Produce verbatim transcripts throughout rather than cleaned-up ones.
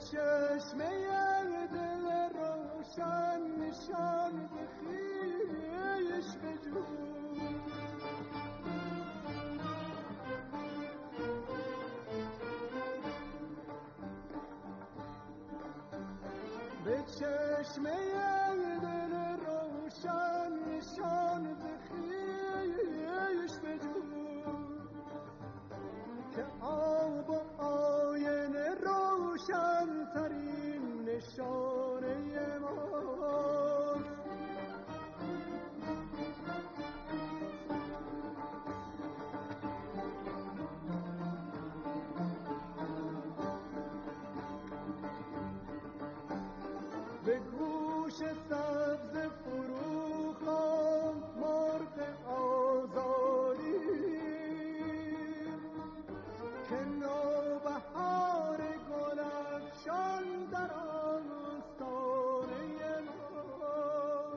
چشمه دل روشن نشان بخیش بجو به چشمه دل روشن نشان بخیش بجو که آب و آینه روشن ترین نشانه ماست. به گوش سبز فروخان مرغ آزادی که نوبهار گل افشان در آستانه ما،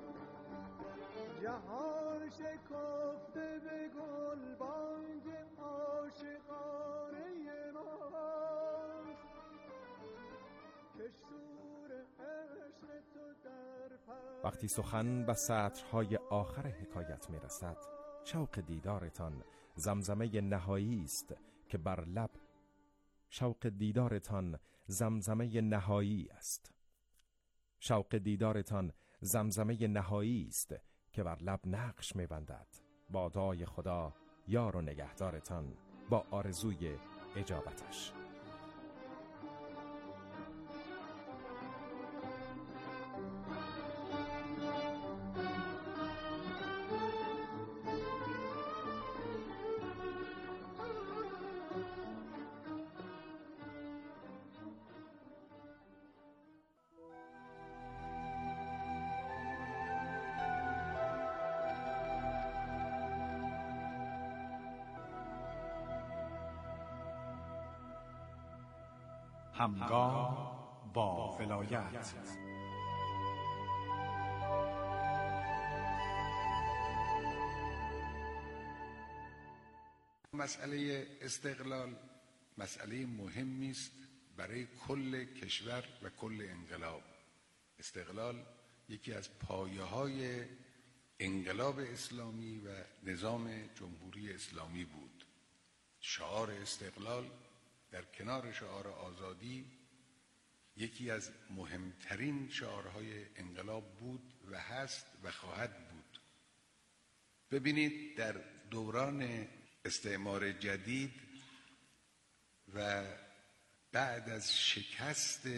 جهان شکفته به گلبانگ عاشقانه ماست که شور عشق تو در پر. وقتی سخن به سطرهای آخر حکایت می رسد، شوق دیدارتان زمزمه نهایی است که بر لب شوق دیدارتان زمزمه نهایی است شوق دیدارتان زمزمه نهایی است که بر لب نقش می بندد. با دعای خدا یار و نگهدارتان، با آرزوی اجابتش. همگام با ولایت. مسئله استقلال مسئله مهمی است برای کل کشور و کل انقلاب. استقلال یکی از پایه‌های انقلاب اسلامی و نظام جمهوری اسلامی بود. شعار استقلال در کنار شعار آزادی یکی از مهمترین شعارهای انقلاب بود و هست و خواهد بود. ببینید در دوران استعمار جدید و بعد از شکست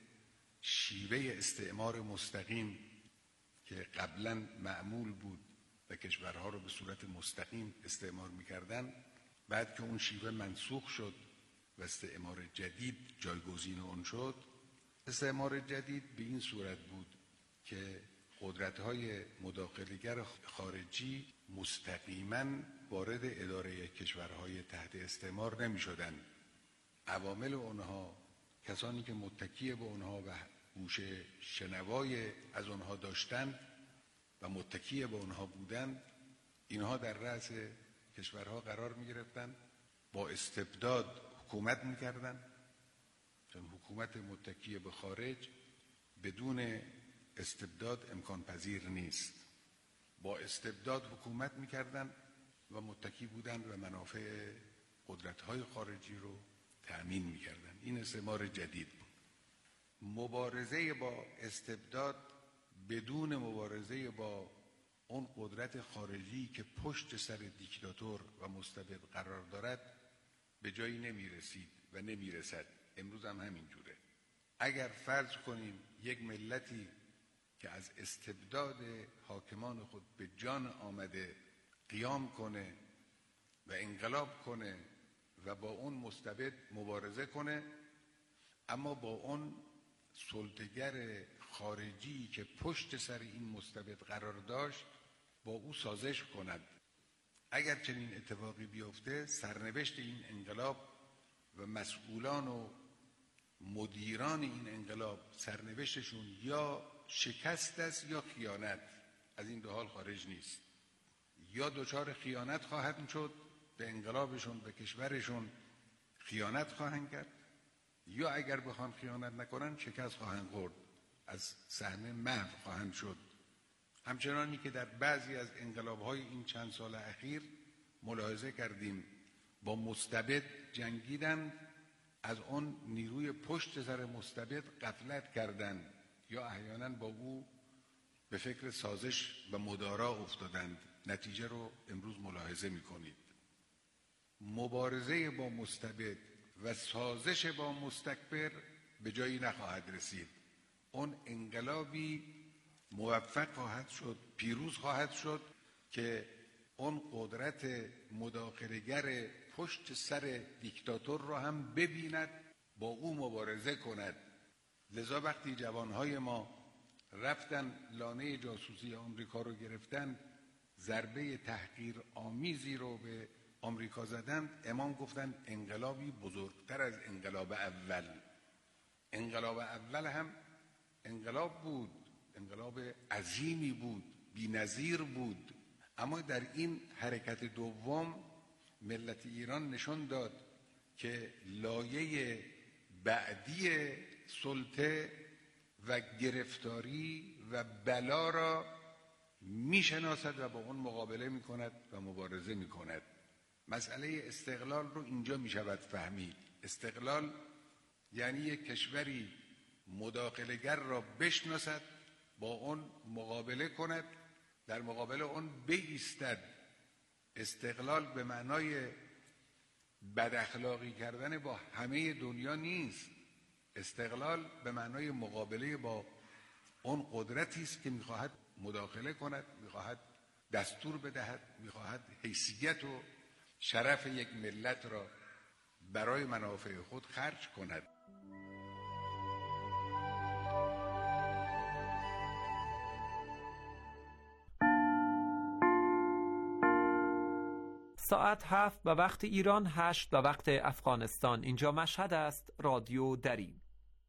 شیوه استعمار مستقیم که قبلا معمول بود و کشورها رو به صورت مستقیم استعمار می‌کردند، بعد که اون شیوه منسوخ شد و استعمار جدید جایگزین اون شد، استعمار جدید به این صورت بود که قدرت‌های مداخله‌گر خارجی مستقیما وارد اداره کشورهای تحت استعمار نمی‌شدند. عوامل اونها، کسانی که متکی به اونها و گوش شنوای از اونها داشتند و متکی به اونها بودند، اینها در رأس کشورها قرار می‌گرفتند، با استبداد حکومت می‌کردند، چون حکومت متکی به خارج بدون استبداد امکان پذیر نیست. با استبداد حکومت می‌کردند و متکی بودند و منافع قدرت‌های خارجی رو تأمین می‌کردند. این استعمار جدید بود. مبارزه با استبداد بدون مبارزه با اون قدرت خارجی که پشت سر دیکتاتور و مستبد قرار دارد به جایی نمی‌رسید و نمی‌رسد. امروز هم همین جوره. اگر فرض کنیم یک ملتی که از استبداد حاکمان خود به جان آمده قیام کنه و انقلاب کنه و با اون مستبد مبارزه کنه، اما با اون سلطه‌گر خارجی که پشت سر این مستبد قرار داشت با او سازش کند، اگر چنین اتفاقی بیفته، سرنوشت این انقلاب و مسئولان و مدیران این انقلاب سرنوشتشون یا شکست است یا خیانت. از این دو حال خارج نیست. یا دچار خیانت خواهند شد، به انقلابشون به کشورشون خیانت خواهند کرد، یا اگر بخوان خیانت نکنن شکست خواهند خورد، از صحنه محو خواهند شد. همچنانی که در بعضی از انقلاب‌های این چند سال اخیر ملاحظه کردیم با مستبد جنگیدند، از اون نیروی پشت سر مستبد غفلت کردند یا احیانا با او به فکر سازش و مدارا افتادند. نتیجه رو امروز ملاحظه می‌کنید. مبارزه با مستبد و سازش با مستکبر به جایی نخواهد رسید. اون انقلابی موفق خواهد شد، پیروز خواهد شد که اون قدرت مداخله‌گر پشت سر دیکتاتور را هم ببیند، با او مبارزه کند. لذا وقتی جوانهای ما رفتن لانه جاسوسی آمریکا رو گرفتن، ضربه تحقیر آمیزی رو به آمریکا زدند، امام گفتن انقلابی بزرگتر از انقلاب اول. انقلاب اول هم انقلاب بود، انقلاب عظیمی بود، بی‌نظیر بود، اما در این حرکت دوم ملت ایران نشون داد که لایه بعدی سلطه و گرفتاری و بلا را میشناسد و با اون مقابله میکند و مبارزه میکند. مسئله استقلال رو اینجا میشود فهمید. استقلال یعنی یک کشوری مداخله‌گر را بشناسد، با اون مقابله کند، در مقابل اون بایستد. استقلال به معنای بد اخلاقی کردن با همه دنیا نیست. استقلال به معنای مقابله با اون قدرتی است که میخواهد مداخله کند، میخواهد دستور بدهد، میخواهد حیثیت و شرف یک ملت را برای منافع خود خرج کند. ساعت هفت و وقت ایران، هشت و وقت افغانستان. اینجا مشهد است. رادیو دری.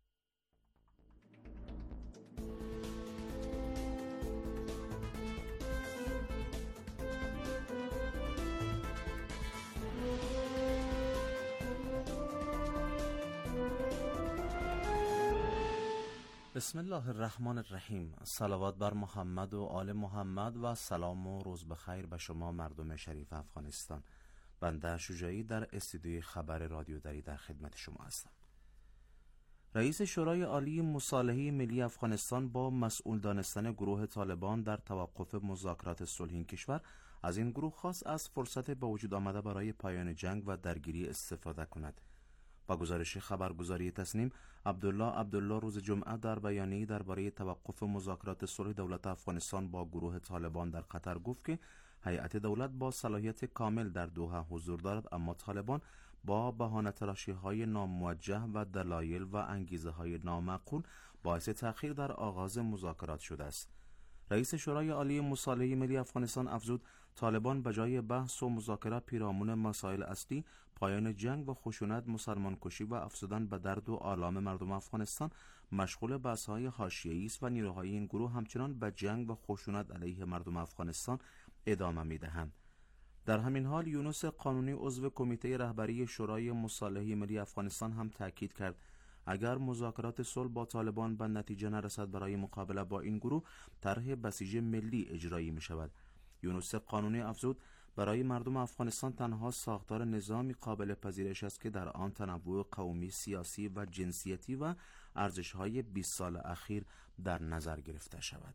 بسم الله الرحمن الرحیم. صلوات بر محمد و آل محمد و سلام و روز بخیر به شما مردم شریف افغانستان. بنده شجاعی در استودیوی خبر رادیو دری در خدمت شما هستم. رئیس شورای عالی مصالحه ملی افغانستان با مسئول دانستن گروه طالبان در توقف مذاکرات صلح این کشور از این گروه خواست از فرصت به وجود آمده برای پایان جنگ و درگیری استفاده کند. با گزارش خبرگزاری تصنیم، عبدالله عبدالله روز جمعه در بیانیه‌ای درباره توقف مذاکرات صلح دولت افغانستان با گروه طالبان در قطر گفت که هیئت دولت با صلاحیت کامل در دوحه حضور دارد، اما طالبان با بهانه تراشی‌های ناموجه و دلایل و انگیزه‌های نامعقول باعث تأخیر در آغاز مذاکرات شده است. رئیس شورای عالی مصالحه ملی افغانستان افزود طالبان به جای بحث و مذاکره پیرامون مسائل اصلی پایان جنگ و خشونت، مسلمان کشی و افزودن به درد و آلام مردم افغانستان مشغول بحث‌های حاشیه‌ای است و نیروهای این گروه همچنان به جنگ و خشونت علیه مردم افغانستان ادامه می‌دهند. در همین حال یونس قانونی عضو کمیته رهبری شورای مصالحه ملی افغانستان هم تاکید کرد اگر مذاکرات صلح با طالبان به نتیجه نرسد برای مقابله با این گروه طرح بسیج ملی اجرایی می شود. یونس قانونی افزود برای مردم افغانستان تنها ساختار نظامی قابل پذیرش است که در آن تنوع قومی، سیاسی و جنسیتی و ارزش‌های بیست سال اخیر در نظر گرفته شود.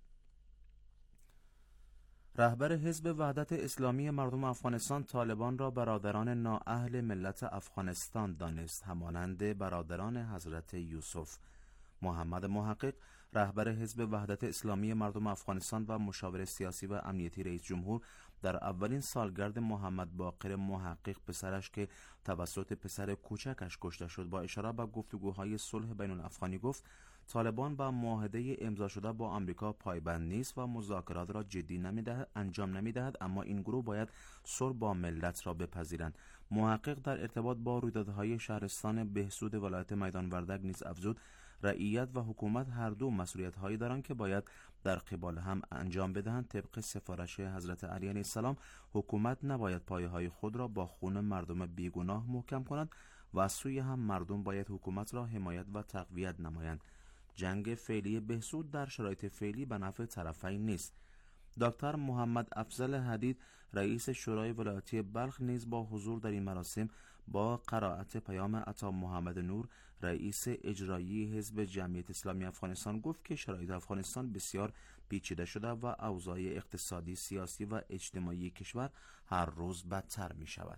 رهبر حزب وحدت اسلامی مردم افغانستان طالبان را برادران نااهل ملت افغانستان دانست، همانند برادران حضرت یوسف. محمد محقق، رهبر حزب وحدت اسلامی مردم افغانستان و مشاور سیاسی و امنیتی رئیس جمهور، در اولین سالگرد محمد باقر محقق پسرش که توسط پسر کوچکش کشته شد با اشاره به گفتگوهای صلح بین الافغانی گفت طالبان با معاهده امضا شده با آمریکا پایبند نیست و مذاکرات را جدی نمی‌دهد، انجام نمی‌دهد، اما این گروه باید صلح با ملت را بپذیرند. محقق در ارتباط با رویدادهای شهرستان بهسود ولایت میدان وردک نیز افزود رعیت و حکومت هر دو مسئولیت‌هایی دارند که باید در قبال هم انجام بدهند. طبق سفارش حضرت علی علیه السلام حکومت نباید پایه‌های خود را با خون مردم بیگناه محکم کند و از سوی هم مردم باید حکومت را حمایت و تقویت نمایند. جنگ فعلی بهسود در شرایط فعلی به نفع طرفین نیست. دکتر محمد افضل حدید رئیس شورای ولایتی بلخ نیز با حضور در این مراسم با قرائت پیام عطا محمد نور رئیس اجرایی حزب جمعیت اسلامی افغانستان گفت که شرایط افغانستان بسیار پیچیده شده و اوضاع اقتصادی، سیاسی و اجتماعی کشور هر روز بدتر می شود.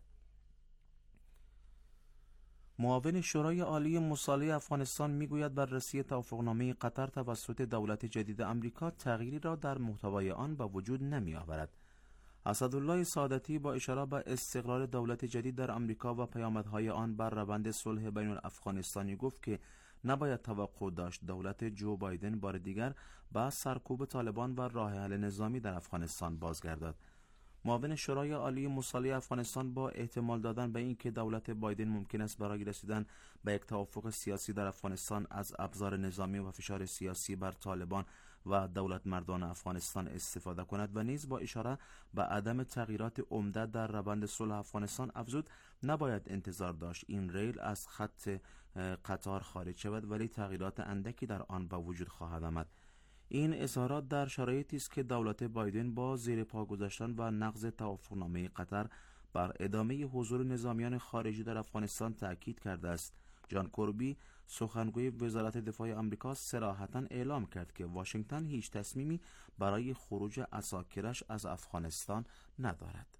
معاون شورای عالی مصالحه افغانستان میگوید بررسی توافقنامه قطر توسط دولت جدید آمریکا تغییری را در محتوای آن به وجود نمی آورد. اسدالله سعادتی با اشاره به استقرار دولت جدید در آمریکا و پیامدهای آن بر روند صلح بین الافغانستانی گفت که نباید توقع داشت دولت جو بایدن بار دیگر به سرکوب طالبان و راه حل نظامی در افغانستان بازگردد. معاون شورای عالی مصالحه افغانستان با احتمال دادن به اینکه دولت بایدن ممکن است برای رسیدن به یک توافق سیاسی در افغانستان از ابزار نظامی و فشار سیاسی بر طالبان و دولت مردان افغانستان استفاده کند و نیز با اشاره به عدم تغییرات عمده در روند صلح افغانستان افزود نباید انتظار داشت این ریل از خط قطار خارج شود، ولی تغییرات اندکی در آن به وجود خواهد آمد. این اظهارات در شرایطی است که دولت بایدن با زیر پا گذاشتن و نقض توافقنامه قطر بر ادامه حضور نظامیان خارجی در افغانستان تأکید کرده است. جان کوربی سخنگوی وزارت دفاع آمریکا صراحتاً اعلام کرد که واشنگتن هیچ تصمیمی برای خروج عساکرش از افغانستان ندارد.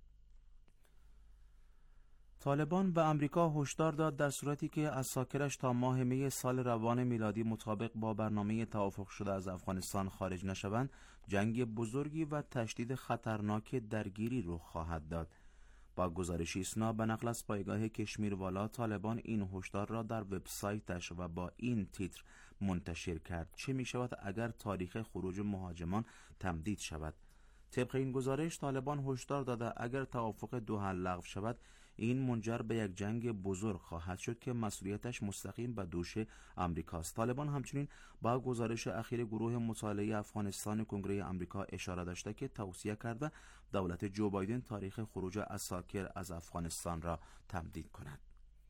طالبان به آمریکا هشدار داد در صورتی که عساکرش تا ماه می سال روان میلادی مطابق با برنامه توافق شده از افغانستان خارج نشوند، جنگ بزرگی و تشدید خطرناک درگیری رخ خواهد داد. با گزارشی اسنا به نقل از پایگاه کشمیروالا، طالبان این هشدار را در وبسایتش و با این تیتر منتشر کرد: چه می شود اگر تاریخ خروج مهاجمان تمدید شود؟ طبق این گزارش طالبان هشدار داده اگر توافق دوحه لغو شود، این منجر به یک جنگ بزرگ خواهد شد که مسئولیتش مستقیم به دوش آمریکاست. طالبان همچنین با گزارش اخیر گروه مطالعه افغانستان کنگره آمریکا اشاره داشته که توصیه کرده دولت جو بایدن تاریخ خروج عساکر از افغانستان را تمدید کند.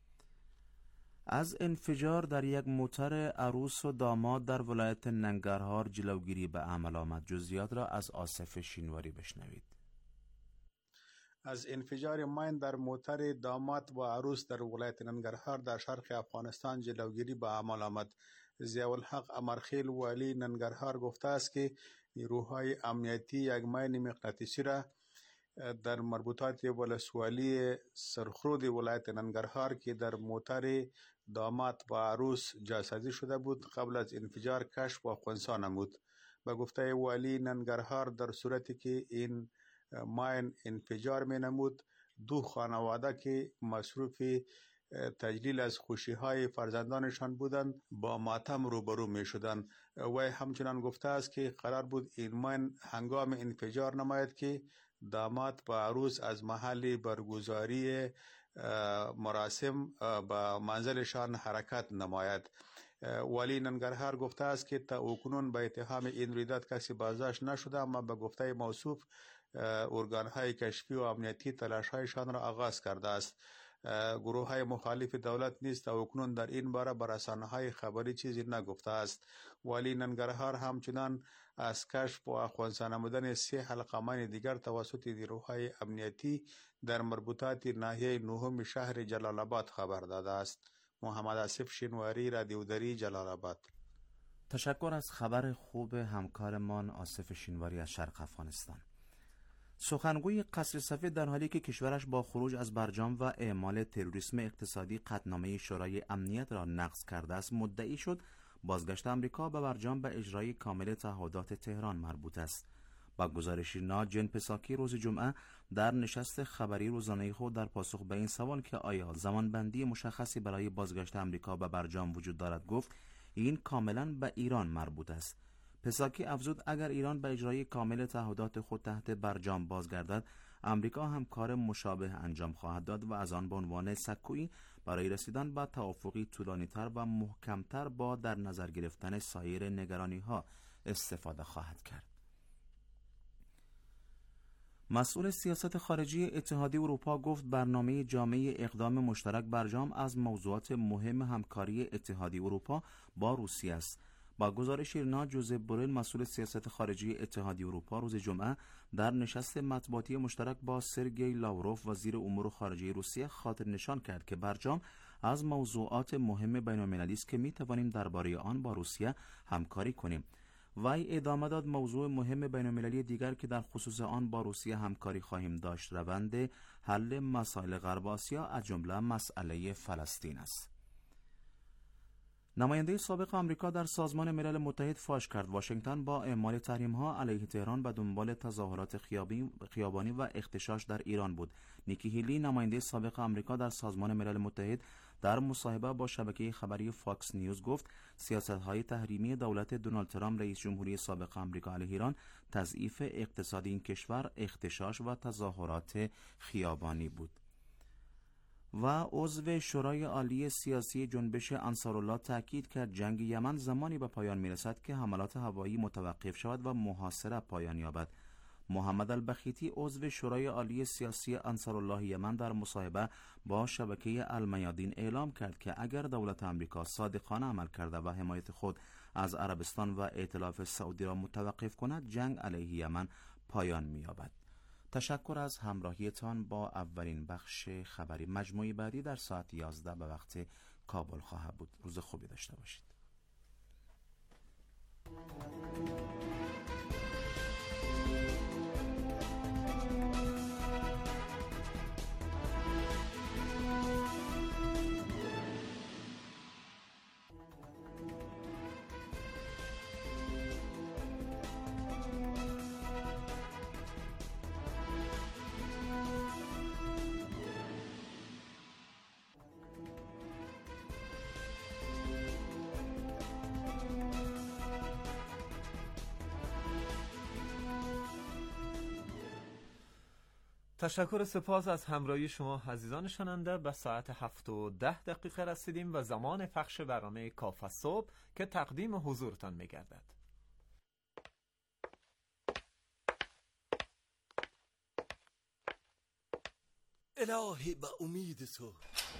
از انفجار در یک موتر عروس و داماد در ولایت ننگرهار جلوگیری به عمل آمد. جزئیات را از آصف شینواری بشنوید. از انفجار ماین در موتر داماد و عروس در ولایت ننگرهار در شرق افغانستان جلوگیری به عمل آمد. ضیاءالحق امرخیل والی ننگرهار گفته است که نیروهای امنیتی یک ماین مغناطیسی را در مربوطات ولسوالی سرخرود ولایت ننگرهار که در موتر داماد و عروس جاسازی شده بود قبل از انفجار کشف و خنثی نمود. به گفته والی ننگرهار در صورتی که این ماین انفجار می نمود، دو خانواده که مصروف تجلیل از خوشی های فرزندانشان بودند با ماتم روبرو می شدند. و همچنان گفته است که قرار بود این ماین هنگام انفجار نماید که داماد و عروس از محل برگزاری مراسم به منزلشان حرکت نماید. والی ننگرهار گفته است که تا اکنون به اتهام این رویداد کسی بازداشت نشده، اما به گفته موصوف ارگانهای کشفی و امنیتی تلاش‌هایشان را آغاز کرده است. گروه های مخالف دولت نیز تا اکنون در این باره به رسانه‌های خبری چیزی نگفته است. والی ننگرهار همچنان از کشف و خنثی نمودن سه حلقه ماین دیگر توسط نیروهای امنیتی در مربوطات ناحیه نهم شهر جلال آباد خبر داده است. محمد آصف شینواری، رادیو دری، جلال آباد. تشکر از خبر خوب همکارمان آصف شینواری از شرق افغانستان. سخنگوی قصر سفید در حالی که کشورش با خروج از برجام و اعمال تروریسم اقتصادی قطعنامه شورای امنیت را نقض کرده است، مدعی شد بازگشت آمریکا به برجام به اجرای کامل تعهدات تهران مربوط است. با گزارش نا جن پساکی روز جمعه در نشست خبری روزانه خود در پاسخ به این سوال که آیا زمانبندی مشخصی برای بازگشت آمریکا به برجام وجود دارد گفت این کاملا به ایران مربوط است. پساکی افزود اگر ایران به اجرای کامل تعهدات خود تحت برجام بازگردد، امریکا هم کار مشابه انجام خواهد داد و از آن به عنوان سکویی برای رسیدن به توافقی طولانی‌تر و محکمتر با در نظر گرفتن سایر نگرانی‌ها استفاده خواهد کرد. مسئول سیاست خارجی اتحادیه اروپا گفت برنامه جامعه اقدام مشترک برجام از موضوعات مهم همکاری اتحادیه اروپا با روسیه است. با گزارش ایرنا، جوزپ بورل مسئول سیاست خارجی اتحادیه اروپا روز جمعه در نشست مطبوعاتی مشترک با سرگئی لاوروف وزیر امور خارجه روسیه خاطر نشان کرد که برجام از موضوعات مهم بین‌المللی است که می توانیم درباره آن با روسیه همکاری کنیم. وی ادامه داد موضوع مهم بین‌المللی دیگر که در خصوص آن با روسیه همکاری خواهیم داشت روند حل مسائل غرب آسیا از جمله مسئله فلسطین است. نماینده سابق آمریکا در سازمان ملل متحد فاش کرد واشنگتن با اعمال تحریم‌ها علیه تهران به دنبال تظاهرات خیابانی و اغتشاش در ایران بود. نیکی هیلی، نماینده سابق آمریکا در سازمان ملل متحد، در مصاحبه با شبکه خبری فاکس نیوز گفت سیاست‌های تحریمی دولت دونالد ترامپ رئیس جمهوری سابق آمریکا علیه ایران تضعیف اقتصاد این کشور، اغتشاش و تظاهرات خیابانی بود. و عضو شورای عالی سیاسی جنبش انصارالله تاکید کرد جنگ یمن زمانی به پایان میرسد که حملات هوایی متوقف شود و محاصره پایان یابد. محمد البخیتی، عضو شورای عالی سیاسی انصارالله یمن، در مصاحبه با شبکه المیادین اعلام کرد که اگر دولت آمریکا صادقانه عمل کرده و حمایت خود از عربستان و ائتلاف سعودی را متوقف کند، جنگ علیه یمن پایان می‌یابد. تشکر از همراهیتان با اولین بخش خبری. مجموعی بعدی در ساعت یازده به وقت کابل خواهد بود. روز خوبی داشته باشید. تشکر سپاس از همراهی شما عزیزان شنونده. به ساعت هفت و ده دقیقه رسیدیم و زمان پخش برنامه کافه صبح که تقدیم حضورتان می‌گردد. الهی به امید تو.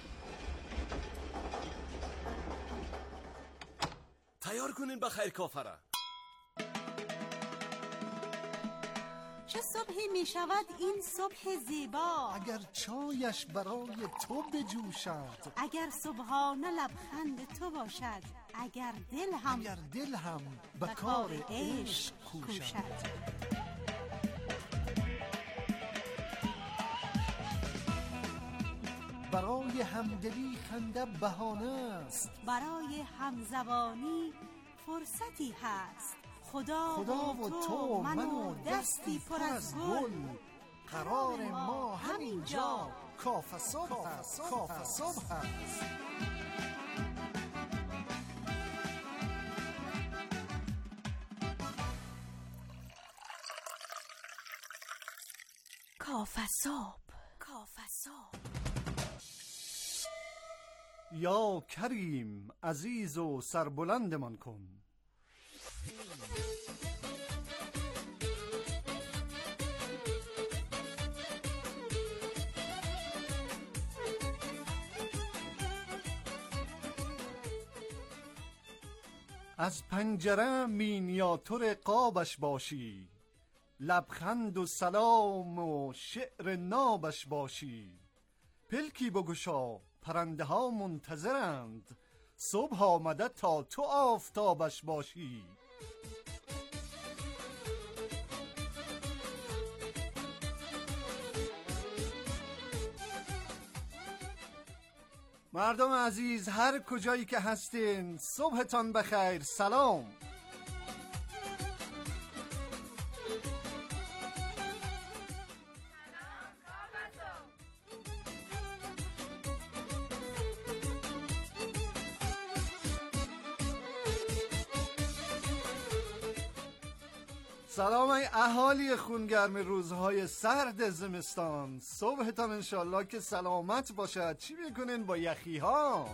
تیار کنین بخیر کافه را. چه صبحی می شود این صبح زیبا، اگر چایش برای تو بجوشد، اگر صبحانه لبخند تو باشد، اگر دل هم اگر دل هم به کار عشق کوشد. برای همدلی خنده بهانه است، برای همزبانی فرصتی هست. خدا, خدا و تو من و دستی پر از گل، قرار ما همین جا کافه صبح است. کافه صبح است. کافه صبح. کافه صبح. یا کریم عزیز و سربلندمان کن. از پنجره مینیاتور قابش باشی، لبخند و سلام و شعر نابش باشی. پلکی بگشا پرنده ها منتظرند، صبح آمده تا تو آفتابش باشی. مردم عزیز هر کجایی که هستین صبحتان بخیر. سلام. سلام ای اهالی خونگرم روزهای سرد زمستان. صبحتان انشالله که سلامت باشد. چی میکنین با یخی ها؟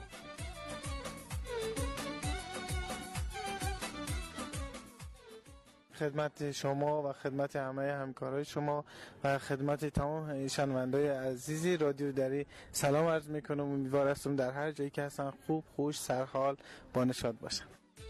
خدمت شما و خدمت همه همکارای شما و خدمت تمام شنونده‌های عزیزی رادیو دری سلام عرض میکنم. امیدوار هستم در هر جایی که هستن خوب، خوش، سرحال، با نشاط باشن.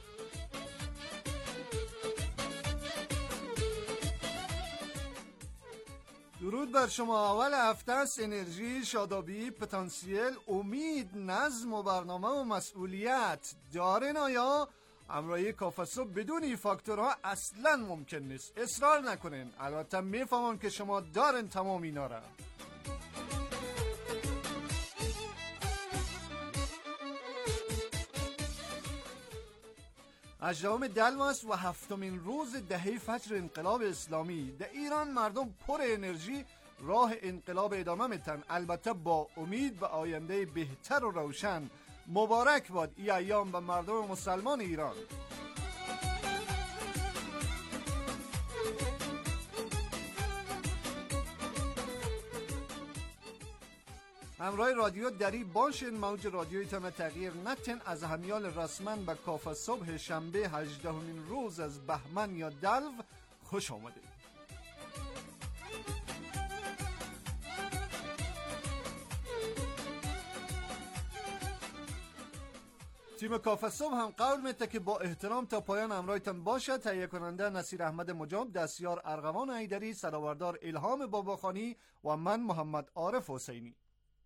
درود بر شما. اول هفته است. انرژی، شادابی، پتانسیل، امید، نظم و برنامه و مسئولیت دارین آیا؟ همراهی کافه صبح بدون این فاکتورها اصلا ممکن نیست. اصرار نکنین. البته میفهمم که شما دارین تمام اینا را. هجدهم دلماس و هفتمین روز دهه فجر انقلاب اسلامی. در ایران مردم پر انرژی راه انقلاب ادامه میتن، البته با امید به آینده بهتر و روشن. مبارک باد این ایام به مردم مسلمان ایران. همراه رادیو دری باشین. موج رادیویتان تغییر نتن. از همیال رسمن به کافه صبح شنبه هجدهمین روز از بهمن یا دلو خوش آمدید. تیم کافه صبح هم قول میده که با احترام تا پایان همراهتان باشد. تهیه کننده نصیر احمد مجاب، دستیار ارغوان حیدری، سراوردار الهام باباخانی و من محمد عارف حسینی.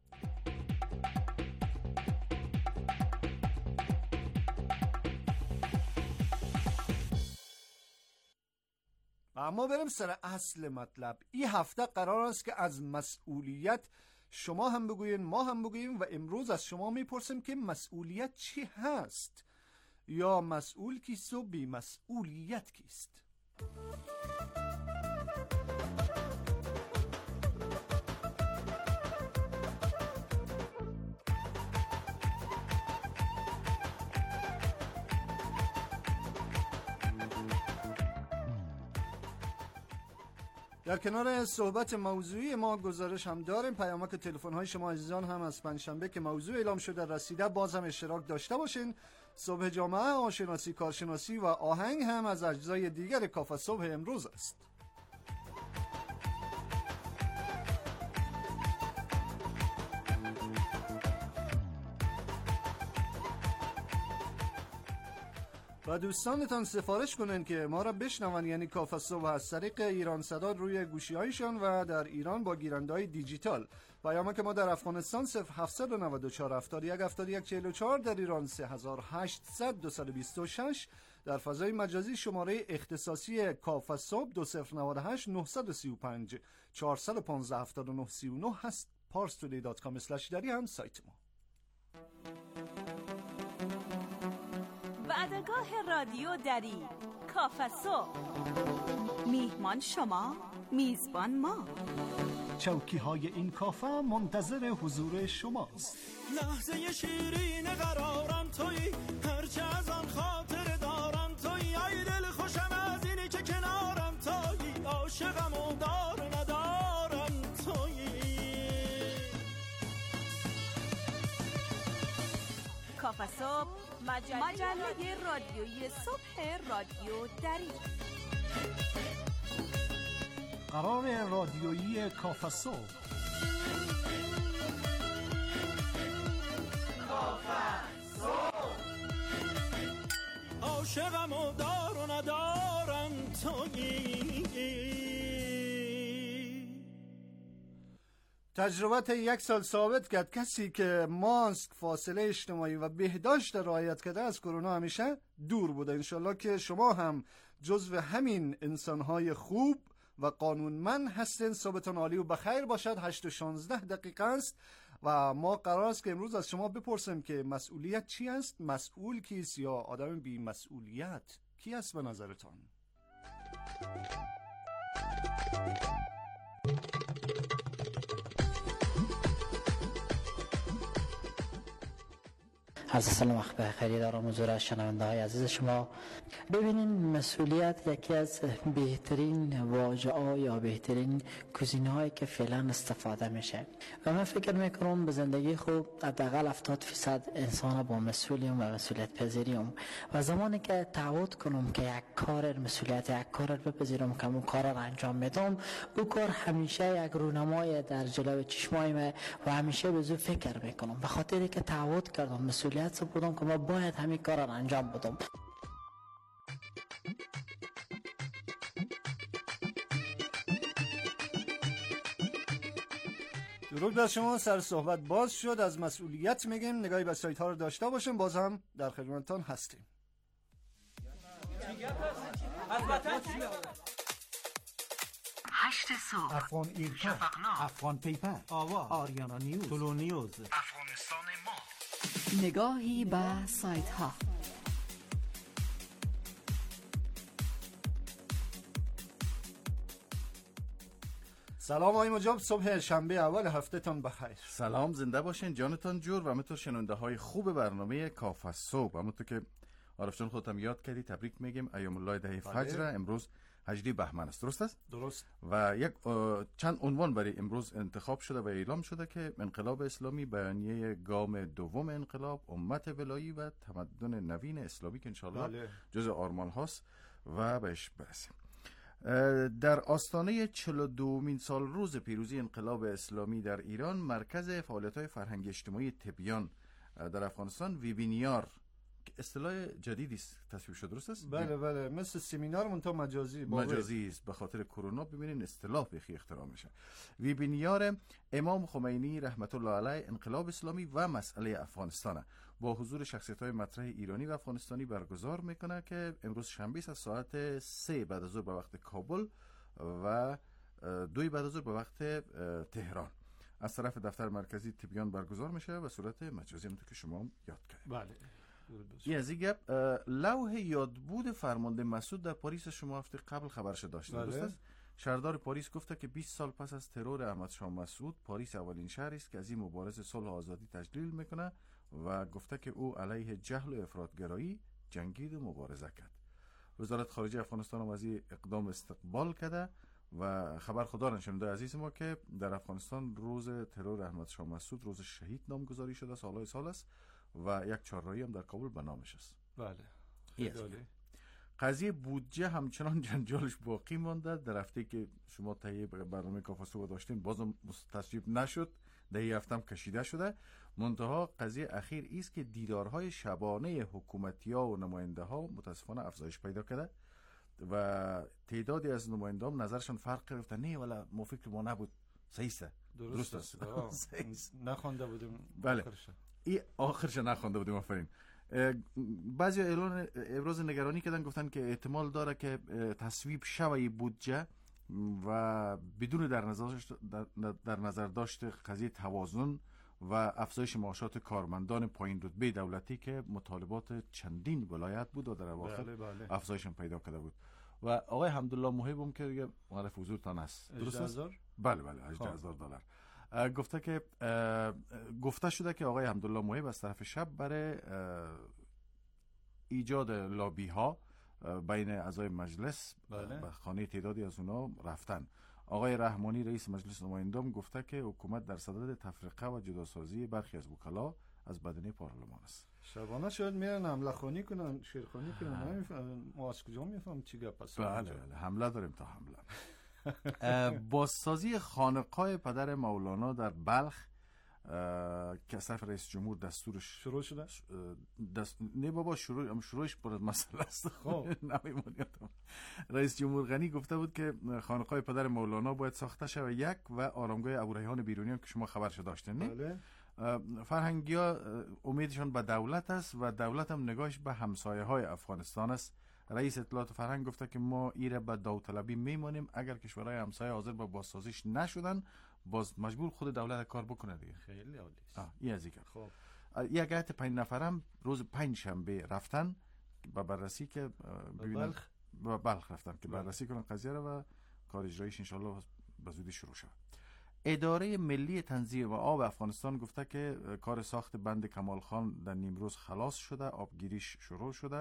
اما بریم سر اصل مطلب. این هفته قرار است که از مسئولیت شما هم بگوین، ما هم بگوییم و امروز از شما میپرسیم که مسئولیت چی هست؟ یا مسئول کیست و بی مسئولیت کیست؟ در کنار صحبت موضوعی ما گزارش هم داریم. پیامک تلفن های شما عزیزان هم از پنجشنبه که موضوع اعلام شده رسیده، باز هم اشتراک داشته باشین. صبح جامعه، آشناسی، کارشناسی و آهنگ هم از اجزای دیگر کافه صبح امروز است. و دوستانتان سفارش کنن که ما را بشنون، یعنی کافه صبح از طریق ایران صدا روی گوشی هایشان و در ایران با گیرنده های دیجیتال. پیام که ما در افغانستان صفر هفتصد و نود و چهار هفتاد و یک هفتاد و یک چهل و چهار، در ایران سه هزار و هشتصد دویست و بیست و شش، در فضای مجازی شماره اختصاصی کافه صبح دو صفر نود و هشت نهصد و سی و پنج چهارصد و پانزده هفتاد و نه سی و نه هست. پارس تودی دات کام اسلش دری هم سایت ما. وعدگاه رادیو دری، کافه صبح. میهمان شما، میزبان ما. چوکی های این کافه منتظر حضور شماست. لحظه شیرین قرارم تویی، هرچه از آن خاطر دارم تویی. ای دل خوشم از اینی که کنارم تویی، عاشقم و دار ندارم تویی. کافه صبح، مجله, مجله رادیویی صبح رادیو دری. قرار رادیویی کافه صبح. کافه صبح. عاشقم و دار و ندارم تویی. تجربت یک سال ثابت کرد کسی که ماسک، فاصله اجتماعی و بهداشت رعایت کرده از کرونا همیشه دور بوده. انشالله که شما هم جزو همین انسانهای خوب و قانونمند هستین. صبحتون عالی و بخیر باشد. هشت و شانزده دقیقه است و ما قرار است که امروز از شما بپرسیم که مسئولیت چی است؟ مسئول کیست یا آدم بی مسئولیت کی است به نظرتان؟ عرض سلام وقت بخیر دارم حضور شنونده های عزیز شما. ببینین مسئولیت یکی از بهترین واژه‌ها یا بهترین گزینه‌هایی که فعلا استفاده میشه و من فکر میکنم به زندگی خوب حداقل هفتاد درصد انسان با مسئولیم و مسئولیت پذیریم و زمانی که تعهد کنم که یک کار مسئولیت یک کار بپذیرم که اون کار را انجام میدم، او کار همیشه یک رونمای در جلوی چشمایم و همیشه به زو فکر میکنم به خاطر که تعهد کردم مسئولیت سپردم که ما باید همین کار را انجام بدم. درود بر شما. سر صحبت باز شد، از مسئولیت میگیم، نگاهی به سایت ها رو داشته باشیم. باز هم در خدمتتان هستیم. هشت صبح، افغان ایرکا، شفقنامه، افغان پیپر، آوا، آریانا نیوز، طلو نیوز، افغانستان ما. نگاهی به سایت ها. سلام آقای مجاب، صبح شنبه اول هفته تان بخیر. سلام، زنده باشین، جانتان جور و همینطور شنونده های خوب برنامه کافه صبح. همونطور که عارف جان خودت یاد کردی تبریک میگیم ایام الله ده فجر. امروز هجده بهمن است، درست است؟ درست. و یک چند عنوان برای امروز انتخاب شده و اعلام شده که انقلاب اسلامی، بیانیه گام دوم انقلاب، امت ولایی و تمدن نوین اسلامی که انشالله جزء آرمان هاست و بهش برسیم. در آستانه چهل و دومین سال روز پیروزی انقلاب اسلامی در ایران، مرکز فعالیت‌های فرهنگی اجتماعی تبیان در افغانستان، ویبینیار که اصطلاح جدیدی است تصویب شده، درست است؟ بله بله، مثل سمینار منتها مجازی. مجازی است به خاطر کرونا. ببینین اصطلاح بخی اختراع میشه. ویبینیار امام خمینی رحمت الله علیه، انقلاب اسلامی و مسئله افغانستان با حضور شخصیت‌های مطرح ایرانی و افغانستانی برگزار میکنه که امروز شنبه است، از ساعت سه بعد از ظهر به وقت کابل و دوی بعد از ظهر به وقت تهران از طرف دفتر مرکزی تبیان برگزار میشه و صورت مجازی همونطور که شما یاد کردید. بله. این از این گپ. لوح یادبود فرمانده مسعود در پاریس شما هفته قبل خبرش داشتید، بله. درست است؟ شهردار پاریس گفته که بیست سال پس از ترور احمد شاه مسعود، پاریس اولین شهری است که از این مبارز صلح و آزادی تجلیل میکنه و گفته که او علیه جهل و افراطگرایی جنگید و مبارزه کرد. وزارت خارجه افغانستان هم از این اقدام استقبال کرده و خبر خدا نشنونده عزیز ما که در افغانستان روز ترور احمد شاه مسعود روز شهید نامگذاری شده، سالهای سال است و یک چهارراهی هم در کابل به نامش است. بله. خیلی قضیه بودجه همچنان جنجالش باقی مانده. در هفته که شما تهیه برنامه کافه صبح داشتین بازم تصویب نشد، در این هفته هم کشیده شده. منتها قضیه اخیر است که دیدارهای شبانه حکومتی‌ها و نماینده‌ها متاسفانه افزایش پیدا کرده و تعدادی از نماینده‌ها نظرشون فرق گرفته. نه ولی ما فکر ما نبود، صحیح است. درست است. نخوانده بودیم. بله. این آخرش نخوانده بودیم. آفرین. بعضی اعلان ابراز نگرانی کردن، گفتن که احتمال داره که تصویب شوی بودجه و بدون در نظر در نظر داشت قضیه توازن و افزایش معاشات کارمندان پایین رتبه دولتی که مطالبات چندین ولایت بود و در اواخر بله بله. افزایش پیدا کرده بود. و آقای حمدالله محب هم که دیگه معرف حضورتان است، درست است؟ بله بله، هجده هزار دلار گفته که گفته شده که آقای حمدالله محب از طرف شب برای ایجاد لابی ها بین اعضای مجلس بله. به خانه تعدادی از اونا رفتن. آقای رحمانی رئیس مجلس نمایندان گفته که حکومت در صدد تفرقه و جداسازی برخی از وکلا از بدنه پارلمان است. شبانه شاید میرن حمله خونی کنن، شیرخوانی کنن، نمیفهمم ما از کجا میفهمم چی گپ است. بله بله، حمله داریم تا حمله. بازسازی خانقاه پدر مولانا در بلخ که از طرف رئیس جمهور دستورش شروع شده؟ دست... نه بابا، شروع شروعش پر مسئله است. خب رئیس جمهور غنی گفته بود که خانقاه پدر مولانا باید ساخته شود یک و آرامگاه ابوریحان بیرونی هم که شما خبرش داشتین. بله. فرهنگی‌ها امیدشان به دولت است و دولت هم نگاهش به همسایه های افغانستان است. رئیس اطلاعات فرهنگ گفته که ما ایره به داوطلبی میمانیم، اگر کشورهای همسایه حاضر به بازسازیش نشدن باز مجبور خود دولت کار بکنه دیگه. خیلی عالی است. این از اینکه خب یک هیئت پنج نفرم روز پنج شنبه رفتن به بررسی که ببینن به بلخ رفتن که بررسی کنن قضیه رو و کار اجرایش انشالله به زودی شروع شود. اداره ملی تنظیم آب افغانستان گفته که کار ساخت بند کمال خان در نیمروز خلاص شده، آبگیریش شروع شده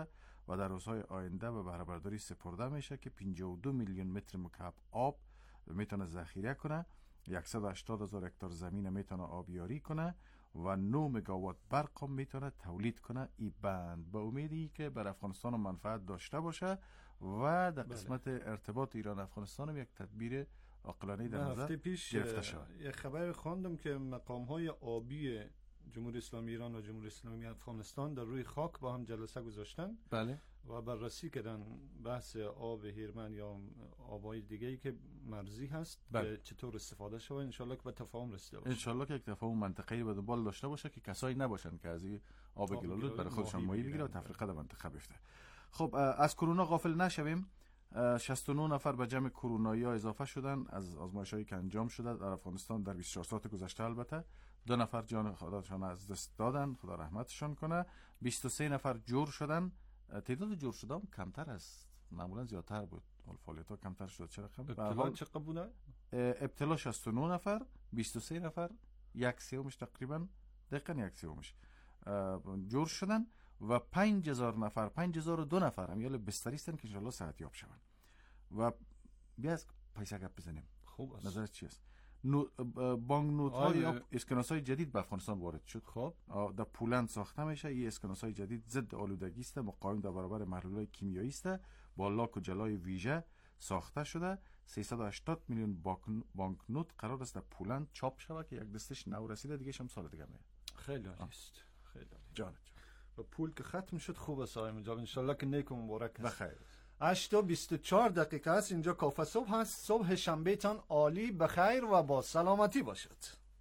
و در روزهای آینده به بهره برداری سپرده میشه که پنجاه و دو میلیون متر مکعب آب میتونه ذخیره کنه، صد و هشتاد هزار هکتار زمین میتونه آبیاری کنه و نه مگاوات برق هم میتونه تولید کنه. این بند به امیدی که بر افغانستان منفعت داشته باشه و در قسمت بله. ارتباط ایران افغانستان هم یک تدبیر عاقلانه در نظر گرفته شود. یک خبر خواندم که مقام‌های آبی جمهوری اسلامی ایران و جمهوری اسلامی افغانستان در روی خاک با هم جلسه گذاشتن بله و بررسی کردن بحث آب هیرمن یا آبای دیگه‌ای که مرزی هست بله. چطور استفاده شود. ان شاءالله که به تفاهم رسیده باشه، ان شاءالله که یک تفاهم منطقه‌ای به دنبال داشته باشه که کسایی نباشن که از این آب, آب گلالود برای خودشان ماهی بگیره و تفریقه در منطقه بیفته. خب از کرونا غافل نشویم. شصت و نه نفر به جمع کرونایی ها اضافه شدن از آزمایش‌هایی که انجام شده در افغانستان در بیست و چهار ساعت گذشته. البته دو نفر جان خودشان از دست دادن، خدا رحمتشان کنه. بیست و سه نفر جور شدن. تعداد جور شدن کمتر است، معمولا زیادتر بود. فعالیت‌ها کمتر شد. چه رقم؟ ابتلا چقدر بوده؟ ابتلا شصت و نه نفر، بیست و سه نفر، یک سومش تقریبا دقیقاً یک سومش جور شدن و پنج هزار نفر پنج هزار و دو نفر هم یال بستری هستن که انشالله صحتیاب شون. و بیا از پیسه گپ بزنیم. خوب است. نظرت چی است؟ نو بانک نوت ها یا اسکناس های جدید به افغانستان وارد شد. خب در پولند ساخته میشه. این اسکناس های جدید ضد آلودگی است، مقاوم در برابر محلول های کیمیایی است، با لاک و جلای ویژه ساخته شده. سیصد و هشتاد میلیون بانک نوت قرار است در پولند چاپ شود که یک دستش نو رسیده، دیگه هم سال دیگه میاد. خیلی عالی است. خیلی عالی. جان و پول که ختم شد خوب است آقای مجاب، ان شاء الله که نیک و مبارک است. بخیر. هشت و بیست و چهار دقیقه است. اینجا کافه صبح هست. صبح شنبه تان عالی، بخیر و با سلامتی باشد.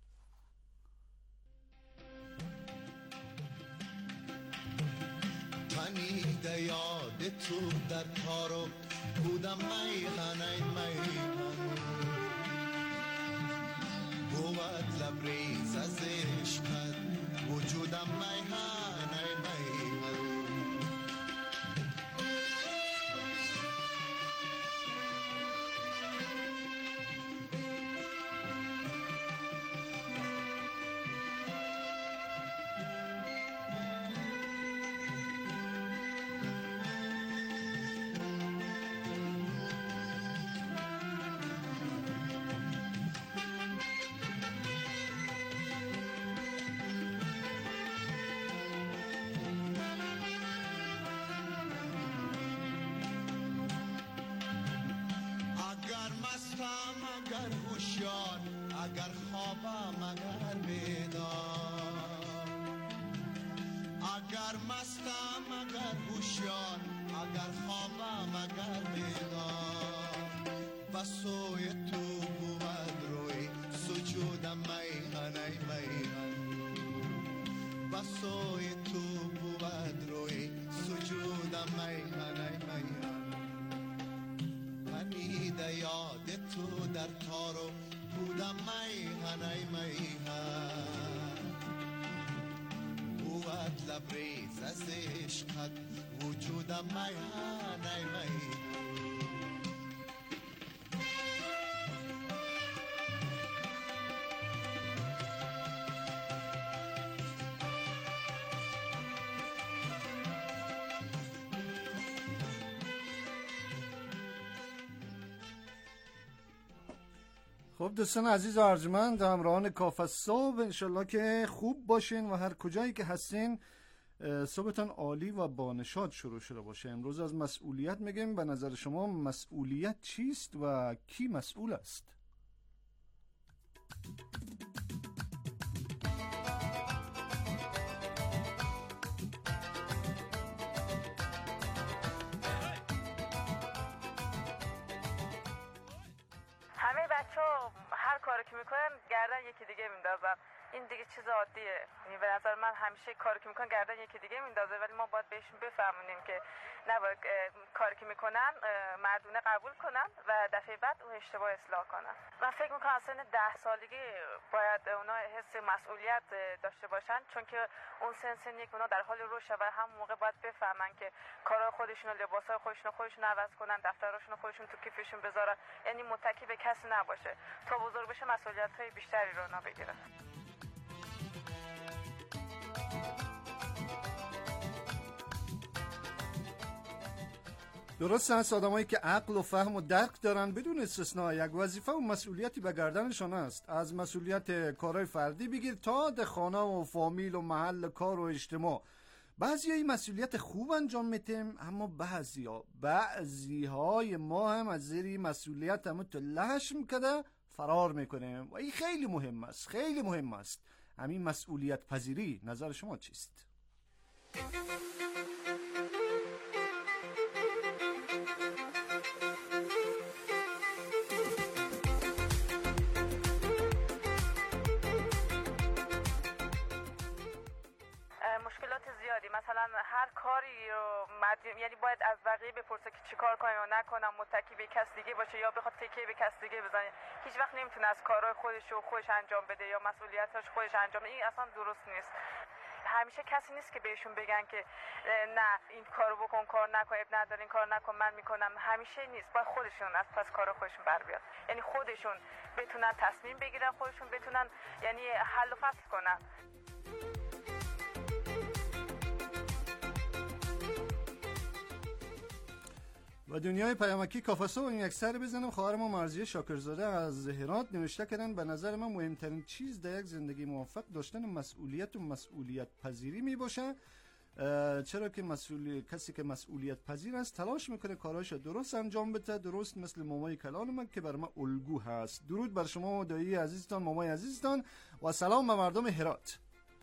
تنیده یاد تو در کارو بودم میهن ای میهن، بود لبریز از عشقت وجودم میهن ای میهن. اگر خوابم اگر بیدار، اگر مستم اگر هوشیار، اگر خوابم اگر بیدار، بسوی تو بود روی سجودم میهن ای میهن، بسوی تو بود روی سجودم میهن ای میهن. پنیده یاد تو در تارو بودم میهن ای میهن، بود لبریز از عشقت وجودم میهن ای میهن. خب دوستان عزیز و ارجمند، همراهان کافه صبح، انشالله که خوب باشین و هر کجایی که هستین صبحتان عالی و با نشاط شروع شده باشه. امروز از مسئولیت میگیم. به نظر شما مسئولیت چیست و کی مسئول است؟ همه بچه ها هر کاری که میکنن گردن یکی دیگه میندازن. این دیگه چیز عادیه. به نظر من همیشه کاری که میکنن گردن یکی دیگه میندازه، ولی ما باید بهشون بفهمونیم که نباید کاری که میکنن مردونه قبول کنن و دفعه بعد اون اشتباه اصلاح کنن. من فکر میکنم از سن ده سالگی باید اونا حس مسئولیت داشته باشن، چون که اون سن سنیه که اونا در حال رشد و همون موقع باید بفهمن که کارهای خودشون و لباسای خودشون خودشون عوض کنن، دفتراشون خودشون تو کیفشون بذارن، یعنی متکی به کسی نباشه تا بزرگ بشه مسئولیت‌های بیشتری رو اونا بگیرن. درست است آدمایی که عقل و فهم و درک دارن بدون استثناء یک وظیفه و مسئولیتی به گردنشان است. از مسئولیت کارهای فردی بگیر تا ده خانه و فامیل و محل کار و اجتماع. بعضی های مسئولیت خوب انجام میتیم، اما بعضی ها بعضی های ما هم از زیر مسئولیت همون تو لحشم کده فرار میکنیم و این خیلی مهم است، خیلی مهم است همین مسئولیت پذیری. نظر شما چیست؟ مثلا هر کاری رو مدیون، یعنی باید از بقیه بپرسه که چیکار کنم و نکنم، متکی به کس دیگه باشه یا بخواد تکیه به کس دیگه بزنه. هیچ وقت نمیتونه از کارهای خودش رو خودش انجام بده یا مسئولیتاش خودش انجام بده. این اصلا درست نیست. همیشه کسی نیست که بهشون بگن که نه این کارو بکن، کار نکن، اب نداره این کار نکن من میکنم. همیشه نیست. باید خودشون از پس کارا خودشون بر بیاد. یعنی خودشون بتونن تصمیم بگیرن، خودشون بتونن یعنی حل و فصل کنن. و دنیای پیامکی کافاسو این یک سر بزنم. خواهر ما مرضیه شاکرزاده از هرات نوشته کردن به نظر من مهمترین چیز در یک زندگی موفق داشتن مسئولیت و مسئولیت پذیری می باشه، چرا که مسئول کسی که مسئولیت پذیر است تلاش میکنه کاراش درست انجام بده، درست مثل مامای کلان من که بر من الگو هست. درود بر شما دایی عزیزتان، مامای عزیزتان و سلام به مردم هرات.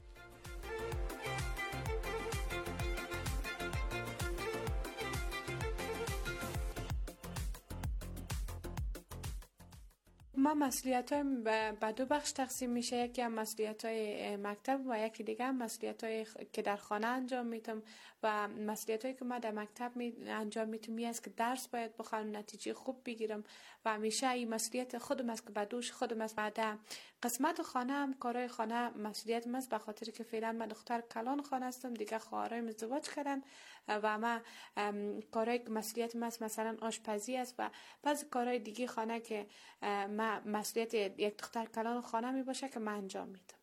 ما مسئولیت های به دو بخش تقسیم میشه. یکی هم مسئولیت های مکتب و یکی دیگه هم مسئولیت های که در خانه انجام میتم. و مسئولیت هایی که ما در مکتب می انجام میتم این است که درس باید بخونم، نتیجه خوب بگیرم و همیشه این مسئولیت خودم است که به دوش خودم است. بعد قسمت خانه هم کارهای خانه مسئولیت من است، به خاطر که فعلا من دختر کلان خانه هستم، دیگه خواهرام ازدواج کردن و ما کارهای مسئولیت من است مثلا آشپزی است و بعضی کارهای دیگه خانه که ما مسئولیت یک دختر کلان خانه می باشه که من انجام میدم.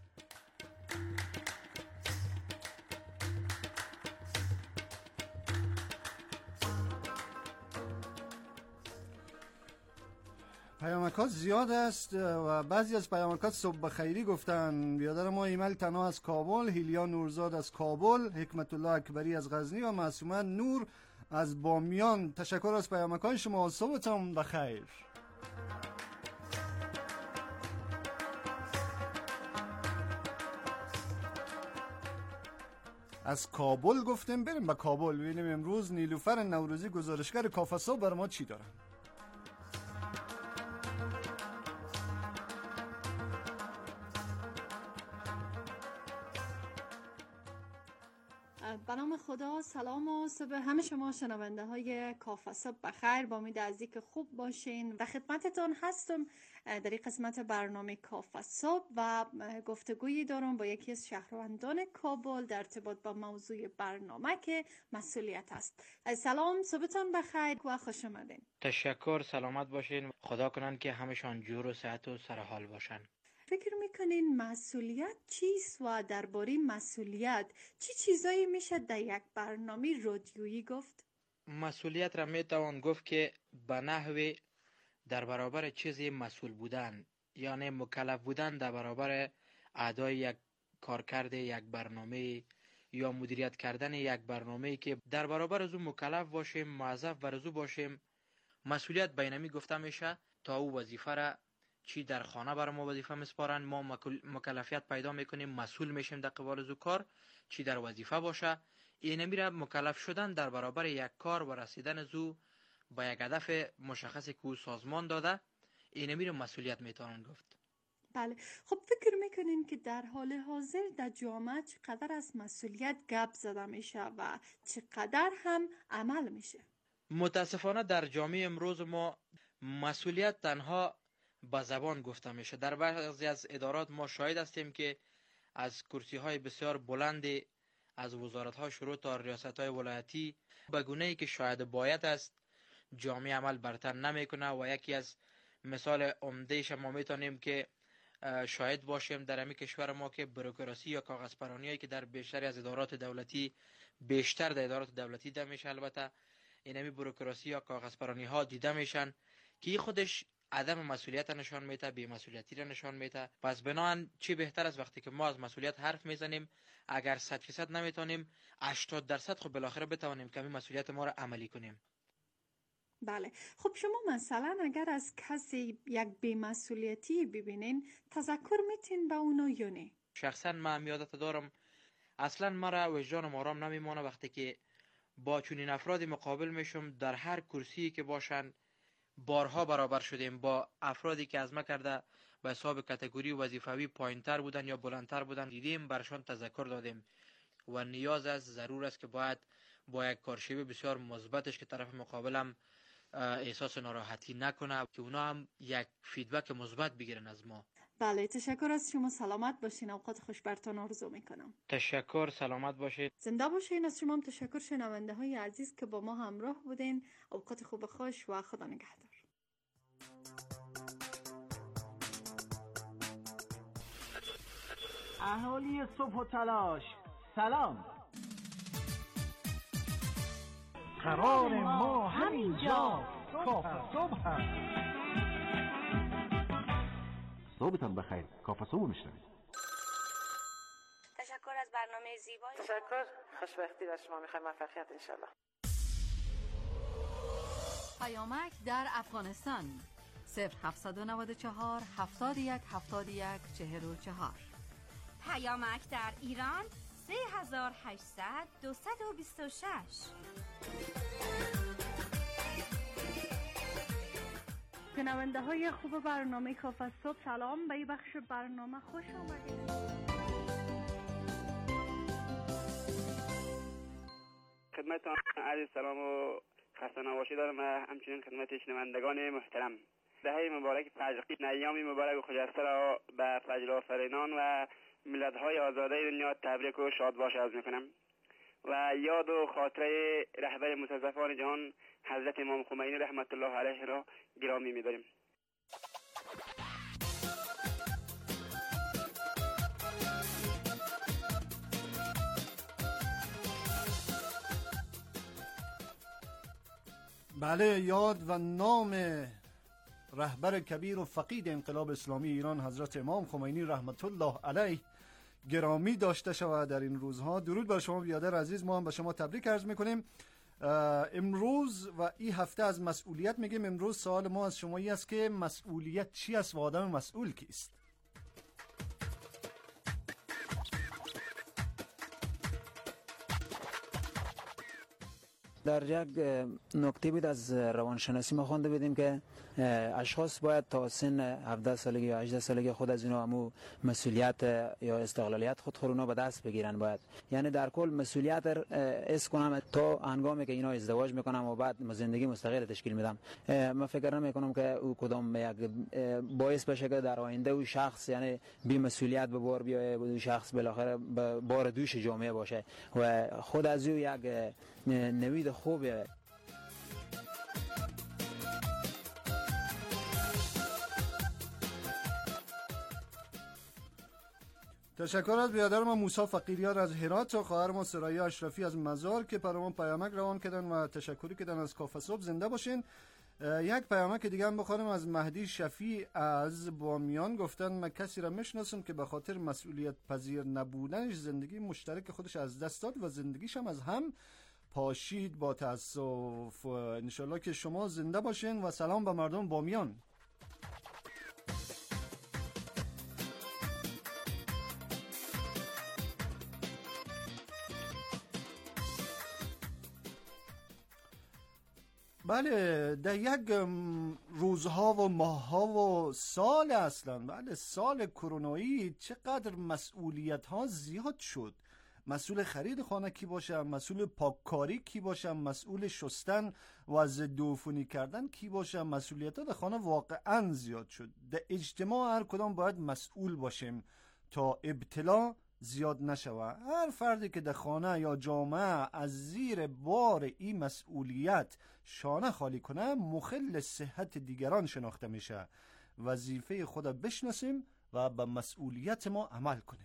پیامکات زیاد است و بعضی از پیامکات صبح بخیری گفتن. بیادر ما ایمل تنها از کابل، هیلیا نورزاد از کابل، حکمت الله اکبری از غزنی و معصومه نور از بامیان. تشکر از پیامکات شما، صبحتان بخیر. از کابل گفتیم، بریم به کابل ببینیم امروز نیلوفر نوروزی گزارشگر کافاسو بر ما چی دارن. به نام خدا، سلام و صبح همه شما شنونده های کافاسو بخیر. با امید از اینکه خوب باشین و خدمتتون هستم در این قسمت برنامه کافاسو و گفتگویی دارم با یکی از شهروندان کابل در ارتباط با موضوع برنامه که مسئولیت است. سلام، صبحتون بخیر و خوش اومدین. تشکر، سلامت باشین. خدا کنن که همشان جور و صحت و سرحال باشن. فکر میکنین مسئولیت چیست و درباره مسئولیت چی چیزایی میشه در یک برنامه رادیویی گفت؟ مسئولیت را میتوان گفت که به نحو در برابر چیزی مسئول بودن، یعنی مکلف بودن در برابر ادای یک کارکرد یک برنامه یا مدیریت کردن یک برنامه‌ای که در برابر از اون مکلف باشیم، موظف بر از او باشیم. مسئولیت بینمی گفته میشه تا او وظیفه را چی در خانه برای ما وظیفه میسپارن، ما مکلفیت پیدا میکنیم، مسئول میشیم در قبال از او کار، چی در وظیفه باشه. این میره مکلف شدن در برابر یک کار و رسیدن از او با یک هدف مشخصی که او سازمان داده، این میره مسئولیت میتونن گفت. بله، خب فکر میکنین که در حال حاضر در جامعه چقدر از مسئولیت گپ زده میشه و چقدر هم عمل میشه؟ متاسفانه در جامعه امروز ما مسئولیت تنها با زبان گفته میشه. در بعضی از ادارات ما شاهد هستیم که از کرسی های بسیار بلند از وزارت ها شروع تا ریاست های ولایتی به گونه‌ای که شاید باید است جامعه عمل برتر نمیکنه و یکی از مثال عمده‌اش ما میتونیم که شاهد باشیم در همین کشور ما که بروکراسی یا کاغذ پرانیایی که در بیشتری از ادارات دولتی، بیشتر در ادارات دولتی ده میشه، البته اینمی بوروکراسی یا کاغذ پرانی ها دیده میشن که این خودش عدم مسئولیت نشان میده، بی مسئولیتی را نشان میده. پس بنابراین چی بهتر از وقتی که ما از مسئولیت حرف میزنیم، اگر صد فیصد نمیتونیم هشتاد درصد خب بالاخره بتوانیم که مسئولیت ما را عملی کنیم. بله. خب شما مثلا اگر از کسی یک بی‌مسئولیتی ببینین تذکر میتین به اونو یا نه؟ شخصا من یادت دارم اصلا مرا وجدانم آرام نمیمونه وقتی که با چنین افرادی مقابل میشم، در هر کرسی که باشن بارها برابر شدیم با افرادی که از ما کرده به حساب کاتگوری وظیفوی پایینتر بودن یا بلندتر بودن، دیدیم برشان تذکر دادیم و نیاز است ضرور است که باید با یک کارشیوه بسیار مثبتش که طرف مقابلم احساس ناراحتی نکنه که اونا هم یک فیدبک مثبت بگیرن از ما. بله، تشکر از شما. سلامت باشین. اوقات خوش برتون آرزو میکنم. تشکر، سلامت باشید. زنده باشین. از شما هم تشکر شنونده های عزیز که با ما همراه بودین. اوقات خوب خوش و خدا نگهدار. اهالی صبح و تلاش سلام. قرار ما همینجا کافه صبح هست. صبحتان بخیر. کافه صبح میشنوید. تشکر از برنامه زیبایی. تشکر. خوشبختی در شما میخوایم. موفقیت انشالله. پیامک در افغانستان صفر هفتصد و نود و چهار هفتاد و یک هفتاد و یک چهل و چهار. پیامک در ایران سه هزار و هشتصد دویست و بیست و شش. شنونده های خوب برنامه کافه صبح سلام. به این بخش برنامه خوش آمدید. خدمتتان عرض سلام و خسته نباشید دارم و همچنین خدمت شنوندگان محترم. دهه مبارک فجر، ایام مبارک و خجسته را به فجر آفرینان و ملت‌های آزاده دنیا تبریک و شادباش عرض می‌کنم و یاد و خاطره رهبر مستضعفان جهان حضرت امام خمینی رحمت الله علیه را گرامی می‌داریم. بله، یاد و نام رهبر کبیر و فقید انقلاب اسلامی ایران حضرت امام خمینی رحمت الله علیه گرامی داشته شود در این روزها. درود بر شما بیادر عزیز. ما هم به شما تبریک عرض میکنیم. امروز و این هفته از مسئولیت میگیم. امروز سوال ما از شما این است که مسئولیت چی است و آدم مسئول کیست؟ در یک نکته بود از روانشناسی ما خوانده بودیم که اشخاص باید تا سن هفده سالگی یا هجده سالگی خود از اینا همو مسئولیت یا استقلالیت خود خورونا به دست بگیرن. باید یعنی در کل مسئولیت اس کنم تا هنگامی که اینا ازدواج میکنم و بعد زندگی مستقل تشکیل میدم. من فکر نمیکنم که او کدام یک باعث بشه که در آینده او شخص یعنی بی مسئولیت به بار بیایه، او شخص بالاخره به بار دوش جامعه باشه و خود از او یک نوید خوبه. تشکر از بیادر ما موسی فقیریار از هرات و خواهر ما سرایه اشرفی از مزار که برامون پیامک روان کردن و تشکری کردن از کافه صبح. زنده باشین. یک پیامک دیگه هم بخوریم از مهدی شفیع از بامیان. گفتن من کسی را میشناسم که به خاطر مسئولیت پذیر نبودنش زندگی مشترک خودش از دست داد و زندگیش هم از هم پاشید. با تاسف. انشالله که شما زنده باشین و سلام به مردم بامیان. بله، در یک روزها و ماهها و سال اصلا بله سال کرونایی چقدر مسئولیت ها زیاد شد. مسئول خرید خانه کی باشم، مسئول پاککاری کی باشم، مسئول شستن و ضد عفونی کردن کی باشم. مسئولیت ها در خانه واقعا زیاد شد. در اجتماع هر کدام باید مسئول باشیم تا ابتلا زیاد نشوه. هر فردی که در خانه یا جامعه از زیر بار این مسئولیت شانه خالی کنه مخل صحت دیگران شناخته میشه. وظیفه خود بشناسیم و به مسئولیت ما عمل کنیم.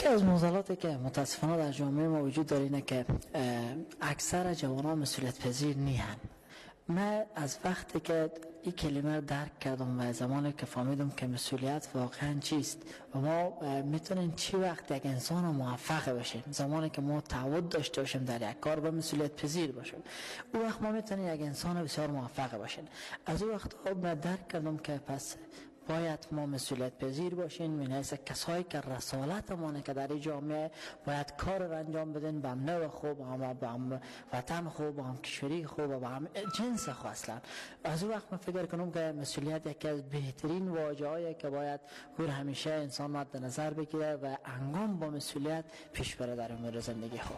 یکی از معضلاتی که متاسفانه در جامعه ما وجود داره اینه که اکثر جوانان مسئولیت پذیر نیستن. من از وقتی که این کلمه رو درک کردم و زمانی که فهمیدم که مسئولیت واقعا چیست و ما میتونیم چی وقت یک انسان موفق باشیم، زمانی که ما تعهد داشته باشیم در یک کار و مسئولیت پذیر باشیم، اون وقت ما میتونیم یک انسان بسیار موفق باشیم. از اون وقت من درک کردم که پس باید ما مسئولیت پذیر باشیم، من حیث کسایی که رسالت مانه که در این جامعه باید کار رو انجام بدن به هم نوع خوب، به هم وطن خوب، به هم کشوری خوب و به هم جنس خوب. اصلا از اون وقت من فکر کنم که مسئولیت یکی از بهترین واژه هایی که باید هر همیشه انسان مد نظر بگیره و انگام با مسئولیت پیش بره در امور زندگی خوب.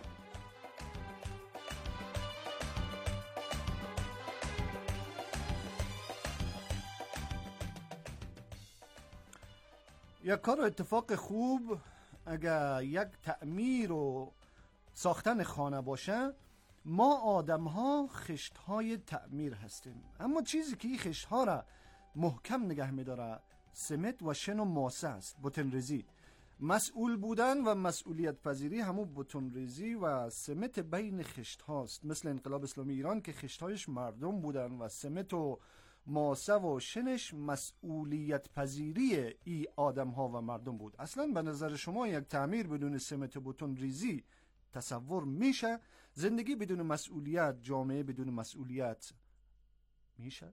یک کار و اتفاق خوب اگر یک تعمیر و ساختن خانه باشه، ما آدم ها خشت های تعمیر هستیم، اما چیزی که این خشت ها را محکم نگه میداره سمت و شن و ماسه است، بتون ریزی. مسئول بودن و مسئولیت پذیری همون بتون ریزی و سمت بین خشت هاست، مثل انقلاب اسلامی ایران که خشت هایش مردم بودن و سمت و ماسه و شنش مسئولیت پذیری ای آدم ها و مردم بود. اصلا به نظر شما یک تعمیر بدون سمت بتون ریزی تصور میشه؟ زندگی بدون مسئولیت، جامعه بدون مسئولیت میشه؟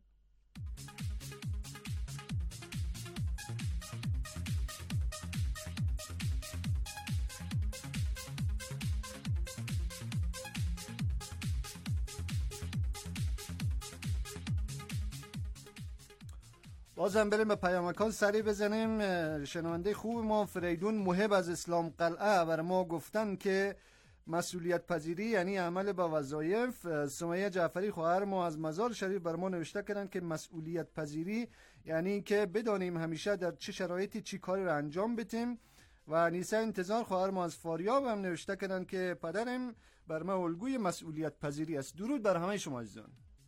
بازم بریم به پیامکان سری بزنیم. شنونده خوب ما فریدون محب از اسلام قلعه بر ما گفتن که مسئولیت پذیری یعنی عمل با وظایف. سمیه جعفری خواهر ما از مزار شریف بر ما نوشته کردن که مسئولیت پذیری یعنی که بدانیم همیشه در چه شرایطی چی کاری رو انجام بدیم. و نیسه انتظار خواهر ما از فاریاب هم نوشته کردن که پدرم بر ما الگوی مسئولیت پذیری است. درود بر همه شما عزیزان.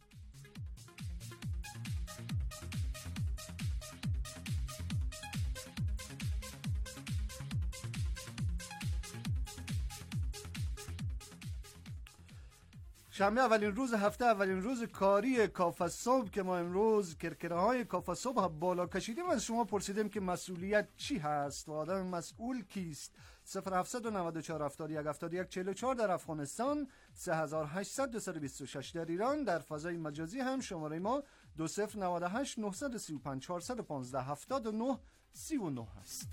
شنبه اولین روز هفته، اولین روز کاری کافه صبح که ما امروز کرکره های کافه صبح بالا کشیدیم. از شما پرسیدیم که مسئولیت چی هست و آدم مسئول کیست؟ صفر هفتصد و نود و چهار هفتاد و یک هفتاد و یک چهل و چهار در افغانستان، سه هزار و هشتصد دویست و بیست و شش در ایران. در فضای مجازی هم شماره ما دو صفر نود و هشت نهصد و سی و پنج چهارصد و پانزده هفتاد و نه سی و نه هست.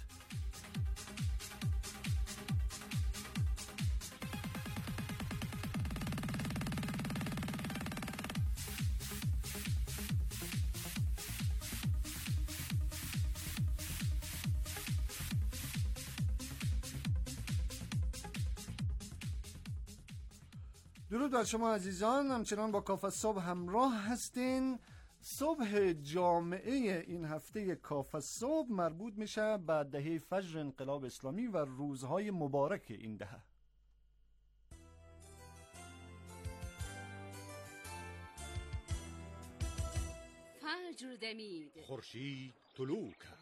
درود بر شما عزیزان، همچنان با کافه صبح همراه هستین. صبح جامعه این هفته کافه صبح مربوط میشه به دهه فجر انقلاب اسلامی و روزهای مبارک این دهه. فجر دمید، خورشید طلوع کرد.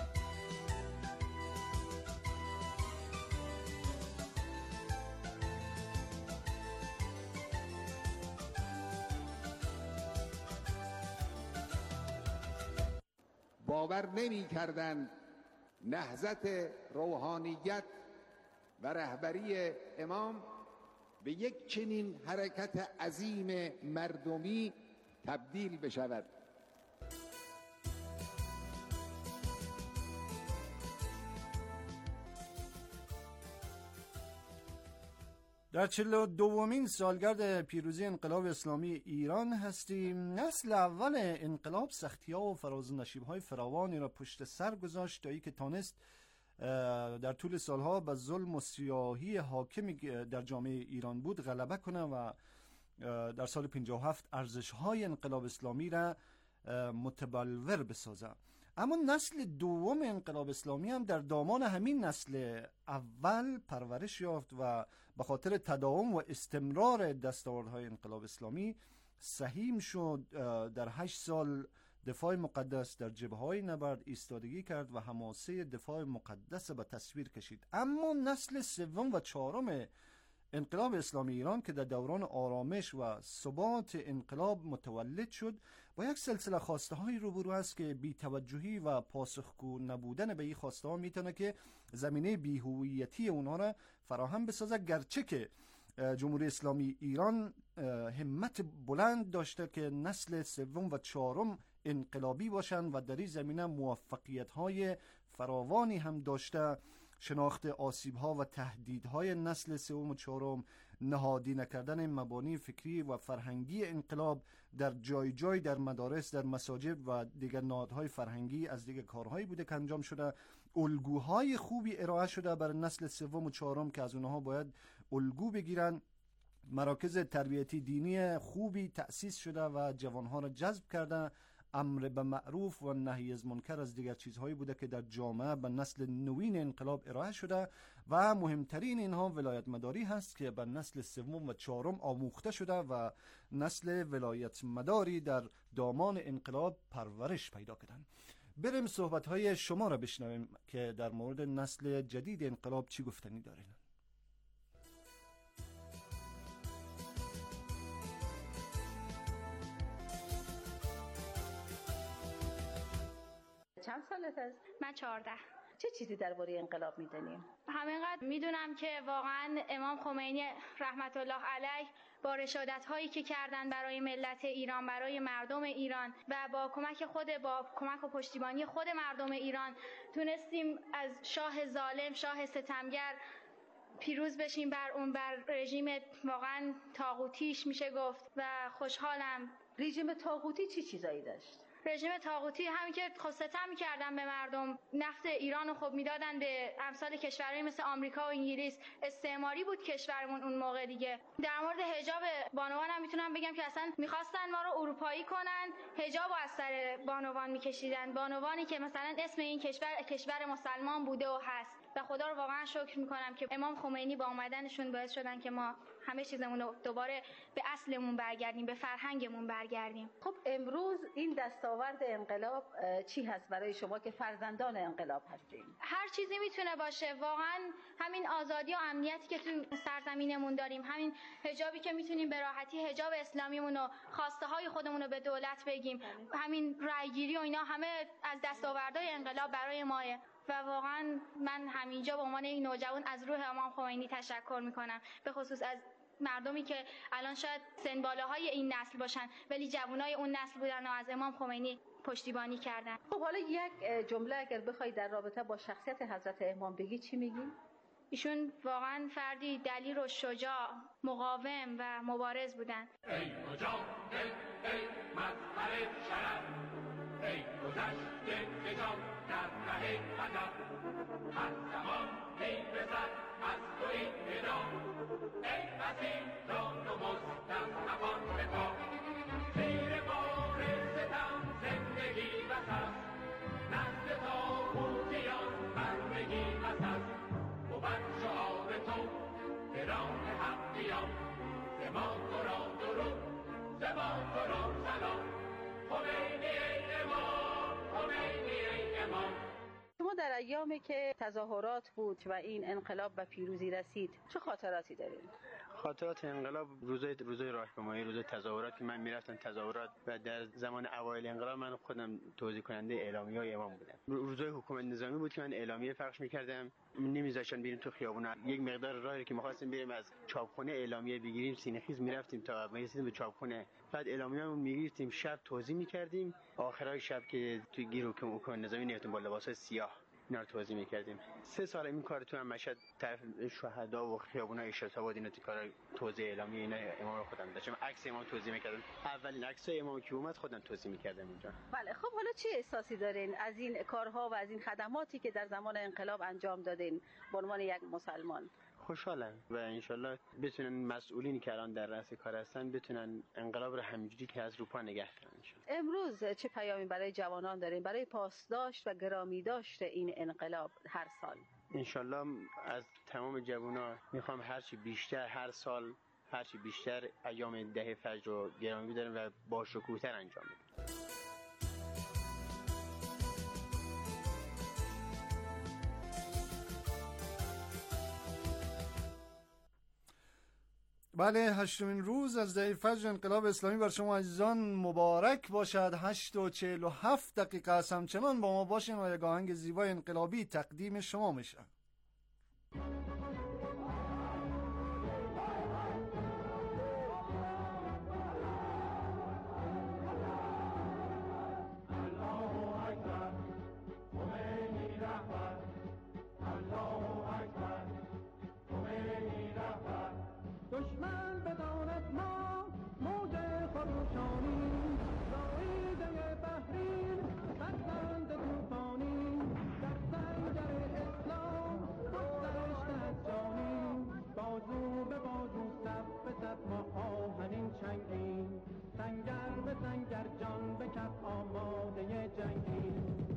باور نمی کردند نهضت روحانیت و رهبری امام به یک چنین حرکت عظیم مردمی تبدیل بشود. در چهل و دومین سالگرد پیروزی انقلاب اسلامی ایران هستیم. نسل اول انقلاب سختی‌ها و فراز و نشیب‌های فراوانی را پشت سر گذاشت تا اینکه تانست در طول سالها به ظلم و سیاهی حاکمی در جامعه ایران بود غلبه کنه و در سال پنجاه و هفت ارزش‌های انقلاب اسلامی را متبلور بسازه. اما نسل دوم انقلاب اسلامی هم در دامان همین نسل اول پرورش یافت و به خاطر تداوم و استمرار دستاوردهای انقلاب اسلامی سهیم شد. در هشت سال دفاع مقدس در جبهه‌های نبرد ایستادگی کرد و حماسه دفاع مقدس به تصویر کشید. اما نسل سوم و چهارم انقلاب اسلامی ایران که در دوران آرامش و ثبات انقلاب متولد شد، با یک سلسله خواسته های روبرو است که بی‌توجهی و پاسخگو نبودن به این خواسته ها میتونه که زمینه بی‌هویتی اونها را فراهم بسازه، گرچه که جمهوری اسلامی ایران همت بلند داشته که نسل سوم و چهارم انقلابی باشند و در این زمینه موفقیت های فراوانی هم داشته. شناخت آسیب‌ها و تهدیدهای نسل سوم و چهارم، نهادی نکردن مبانی فکری و فرهنگی انقلاب در جای جای در مدارس، در مساجد و دیگر نهادهای فرهنگی از دیگر کارهایی بوده که انجام شده. الگوهای خوبی ارائه شده بر نسل سوم و چهارم که از اونها باید الگو بگیرن. مراکز تربیتی دینی خوبی تأسیس شده و جوانها را جذب کرده. امر به معروف و نهی از منکر از دیگر چیزهایی بوده که در جامعه به نسل نوین انقلاب ارائه شده و مهمترین اینها ولایت مداری هست که به نسل سوم و چهارم آموخته شده و نسل ولایت مداری در دامان انقلاب پرورش پیدا کردن. بریم صحبت‌های شما را بشنویم که در مورد نسل جدید انقلاب چی گفتنی دارین. چند سالت است؟ من چهارده. چه چیزی درباره انقلاب میدونیم؟ همینقدر میدونم که واقعا امام خمینی رحمت الله علیه با رشادت هایی که کردن برای ملت ایران، برای مردم ایران و با کمک خود با کمک و پشتیبانی خود مردم ایران تونستیم از شاه ظالم، شاه ستمگر پیروز بشیم بر اون بر رژیم واقعا طاغوتیش میشه گفت و خوشحالم. رژیم طاغوتی چی چیزایی داشت؟ رژیم طاغوتی همین که خب ستم می‌کردن به مردم، نفت ایرانو خب میدادن به امثال کشورهای مثل آمریکا و انگلیس. استعماری بود کشورمون اون موقع دیگه. در مورد حجاب بانوان هم میتونم بگم که اصلا می‌خواستن ما رو اروپایی کنن، حجابو از سر بانوان می‌کشیدن، بانوانی که مثلا اسم این کشور کشور مسلمان بوده و هست. و خدا رو واقعا شکر میکنم که امام خمینی با اومدنشون باعث شدن که ما همه چیزمون رو دوباره به اصلمون برگردیم، به فرهنگمون برگردیم. خب امروز این دستاورد انقلاب چی هست برای شما که فرزندان انقلاب هستین؟ هر چیزی میتونه باشه، واقعا همین آزادی و امنیتی که تو سرزمینمون داریم، همین حجابی که میتونیم به راحتی حجاب اسلامیمون و خواسته های خودمون رو به دولت بگیم، همین رأیگیری و اینا همه از دستاوردهای انقلاب برای ماه. و واقعا من همینجا به عنوان یک نوجوان از روح امام خمینی تشکر میکنم، به خصوص از مردمی که الان شاید سن بالاهای این نسل باشن ولی جوانای اون نسل بودن و از امام خمینی پشتیبانی کردن. خب حالا یک جمله اگر بخوای در رابطه با شخصیت حضرت امام بگی چی میگی؟ ایشون واقعا فردی دلیر و شجاع، مقاوم و مبارز بودن. ای مجاهد، ای مظهر شرف، ای گذشته که جان در ره هدف، هر زمان میرسد از تو این ندا، ای اسیران و مستضعفان به پا، زیر بار ستم زندگی بس است، نسل طاغوتیان بردگی بس است، و بر شعار تو به راه حقیان، ز ما تو را درود، ز ما تو را سلام، خمینی ای امام، خمینی ای امام. شما در ایامی که تظاهرات بود و این انقلاب به پیروزی رسید چه خاطراتی دارید؟ خاطرات انقلاب، روزای روزای راهپیمایی، روزای تظاهرات که من میرفتم تظاهرات و در زمان اوایل انقلاب من خودم توزیع کننده اعلامیه‌های امام بودم. روزای حکومت نظامی بود که من اعلامیه پخش می‌کردم، نمی‌ذاشتن بریم تو خیابونا. یک مقدار راهی که می‌خواستیم بریم از چاپخونه اعلامیه بگیریم سینه‌خیز می‌رفتیم تا می‌رسیدیم به چاپخونه، بعد اعلامیه‌مون می‌گرفتیم، شب توزیع می‌کردیم، آخرای شب که تو گیرو که حکومت نظامی نیفتیم با لباسای سیاه اینا رو توضیح می‌کردیم. سه سال این کار تو هم مشهد طرف شهدا و خیابونای اشرت‌آباد اینا تو کار توزیع اعلامیه اینا امام خودم داشتم، عکس امام توزیع می‌کردم. اولین عکسای امام که اومد خودم توزیع می‌کردم اینجا. بله. خب حالا چه احساسی دارین از این کارها و از این خدماتی که در زمان انقلاب انجام دادین به عنوان یک مسلمان؟ خوشحالم و انشالله بتونن مسئولینی که الان در رأس کار هستن بتونن انقلاب رو همینجوری که از رو پا نگه دارن. امروز چه پیامی برای جوانان دارین برای پاسداشت و گرامی داشت این انقلاب هر سال؟ انشالله از تمام جوانا میخوام هرچی بیشتر هر سال هرچی بیشتر ایام ده فجر رو گرامی بدارن و با شکوه‌تر انجام بدن. بله، هشتمین روز از دهه فجر انقلاب اسلامی بر شما عزیزان مبارک باشد. هشت و چهل و هفت دقیقه است. همچنان با ما باشین و یک آهنگ زیبای انقلابی تقدیم شما میشه. دشمن بداند ما موج خروشانی زایده بحرین بسند توفانی در سنگر اسلام گسترش نجانی بازو به بازو صف به صف ما آهنین چنگین سنگر به سنگر جان به کف آماده جنگین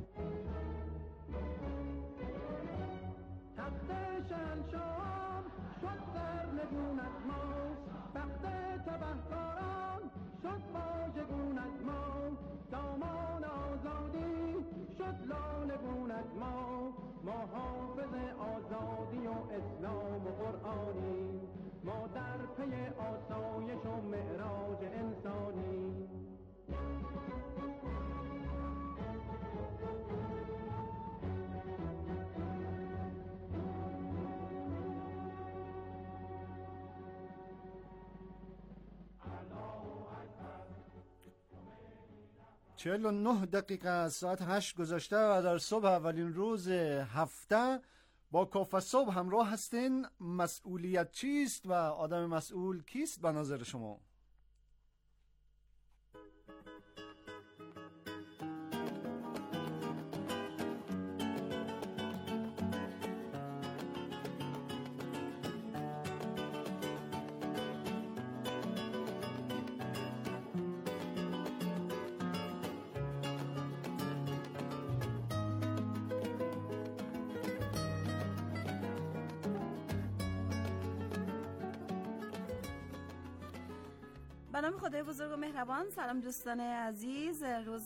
تخت شهنشاه شد سرنگون از ما بخت تبهکاران شد واژگون از ما دامان آزادی شد لالگون از ما ما حافظ آزادی و اسلام و قرآنی ما در پی آسایش و معراج انسانی چهل و نه دقیقه از ساعت هشت گذشته و در صبح اولین روز هفته با کافه صبح همراه هستین. مسئولیت چیست و آدم مسئول کیست به نظر شما؟ به نام خدای بزرگ و مهربان. سلام دوستان عزیز، روز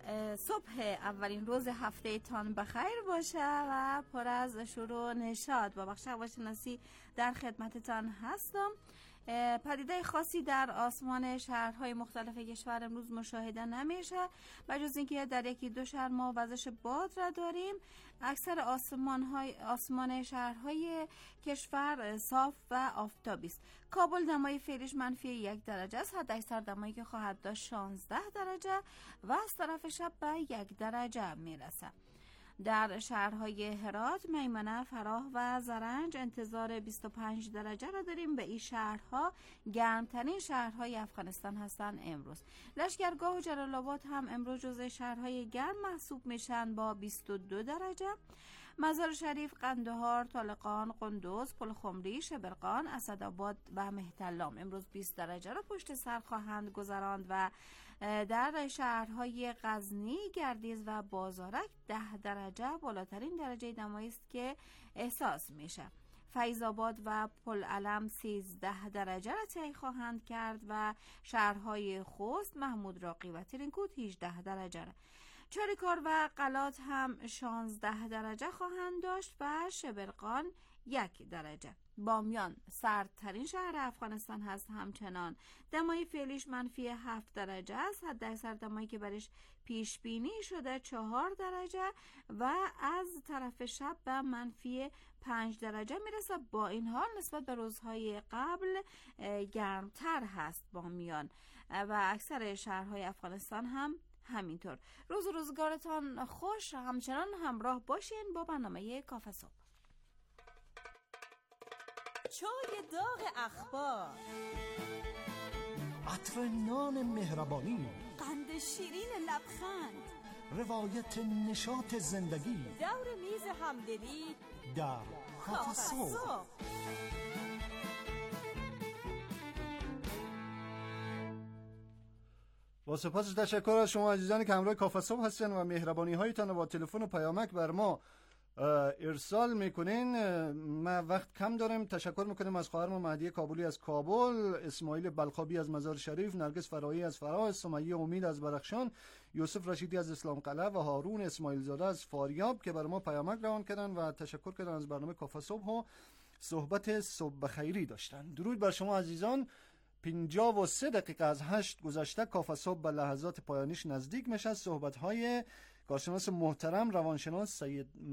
صبح اولین روز هفته تان بخیر باشه و پر از شور و نشاط. با بخش هواشناسی در خدمتتان هستم. پدیده خاصی در آسمان شهرهای مختلف کشور امروز مشاهده نمیشه و جز اینکه در یکی دو شهر ما وزش باد را داریم، اکثر آسمان های آسمان شهرهای کشور صاف و آفتابی است. کابل دمای فعلیش منفی یک درجه است، حد اکثر دمایی که خواهد داشت شانزده درجه و از طرف شب به یک درجه میرسه. در شهرهای هرات، میمنه، فراه و زرنج انتظار بیست و پنج درجه را داریم. به این شهرها گرمترین شهرهای افغانستان هستند امروز. لشکرگاه و جلال آباد هم امروز جزو شهرهای گرم محسوب میشن با بیست و دو درجه. مزار شریف، قندهار، طالقان، قندوز، پلخمری، شبرقان، اسدآباد و مهترلام امروز بیست درجه را پشت سر خواهند گذراند و در شهرهای غزنی، گردیز و بازارک ده درجه بالاترین درجه دمایی است که احساس میشه. فیض آباد و پلعلم سیزده درجه را طی خواهند کرد و شهرهای خوست، محمود راقی و ترینکوت هجده درجه را. چاریکار و قلات هم شانزده درجه خواهند داشت و شبرقان یک درجه. بامیان سردترین شهر افغانستان هست، همچنان دمای فعلیش منفی هفت درجه است. حد اکثر دمایی که برش پیش بینی شده چهار درجه و از طرف شب به منفی پنج درجه میرسه. با این حال نسبت به روزهای قبل گرمتر هست بامیان و اکثر شهرهای افغانستان هم همینطور. روز و روزگارتان خوش. همچنان همراه باشین با برنامه کافه صبح. چای داغ اخبار، عطر نان مهربانی، قند شیرین لبخند، روایت نشاط زندگی، دور میز همدلی در کافه صبح. با سپاس تشکر از شما عزیزانی که همراه کافه صبح هستین و مهربانی هایتان با تلفن و پیامک بر ما ارسال میکنین. ما وقت کم داریم. تشکر میکنیم از خواهرم مهدی کابلی از کابل، اسماعیل بلخابی از مزار شریف، نرگس فرایی از فراز، سمیه امید از بدخشان، یوسف رشیدی از اسلام قلعه و هارون اسماعیل زاده از فاریاب که بر ما پیامک روان کردن و تشکر کردن از برنامه کافه صبح. صحبت صبح بخیری داشتن. درود بر شما عزیزان. پنجاه و سه دقیقه از هشت گذشته. کافه صبح به لحظات پایانیش نزدیک میشه. صحبت‌های کارشناس محترم روانشناس سید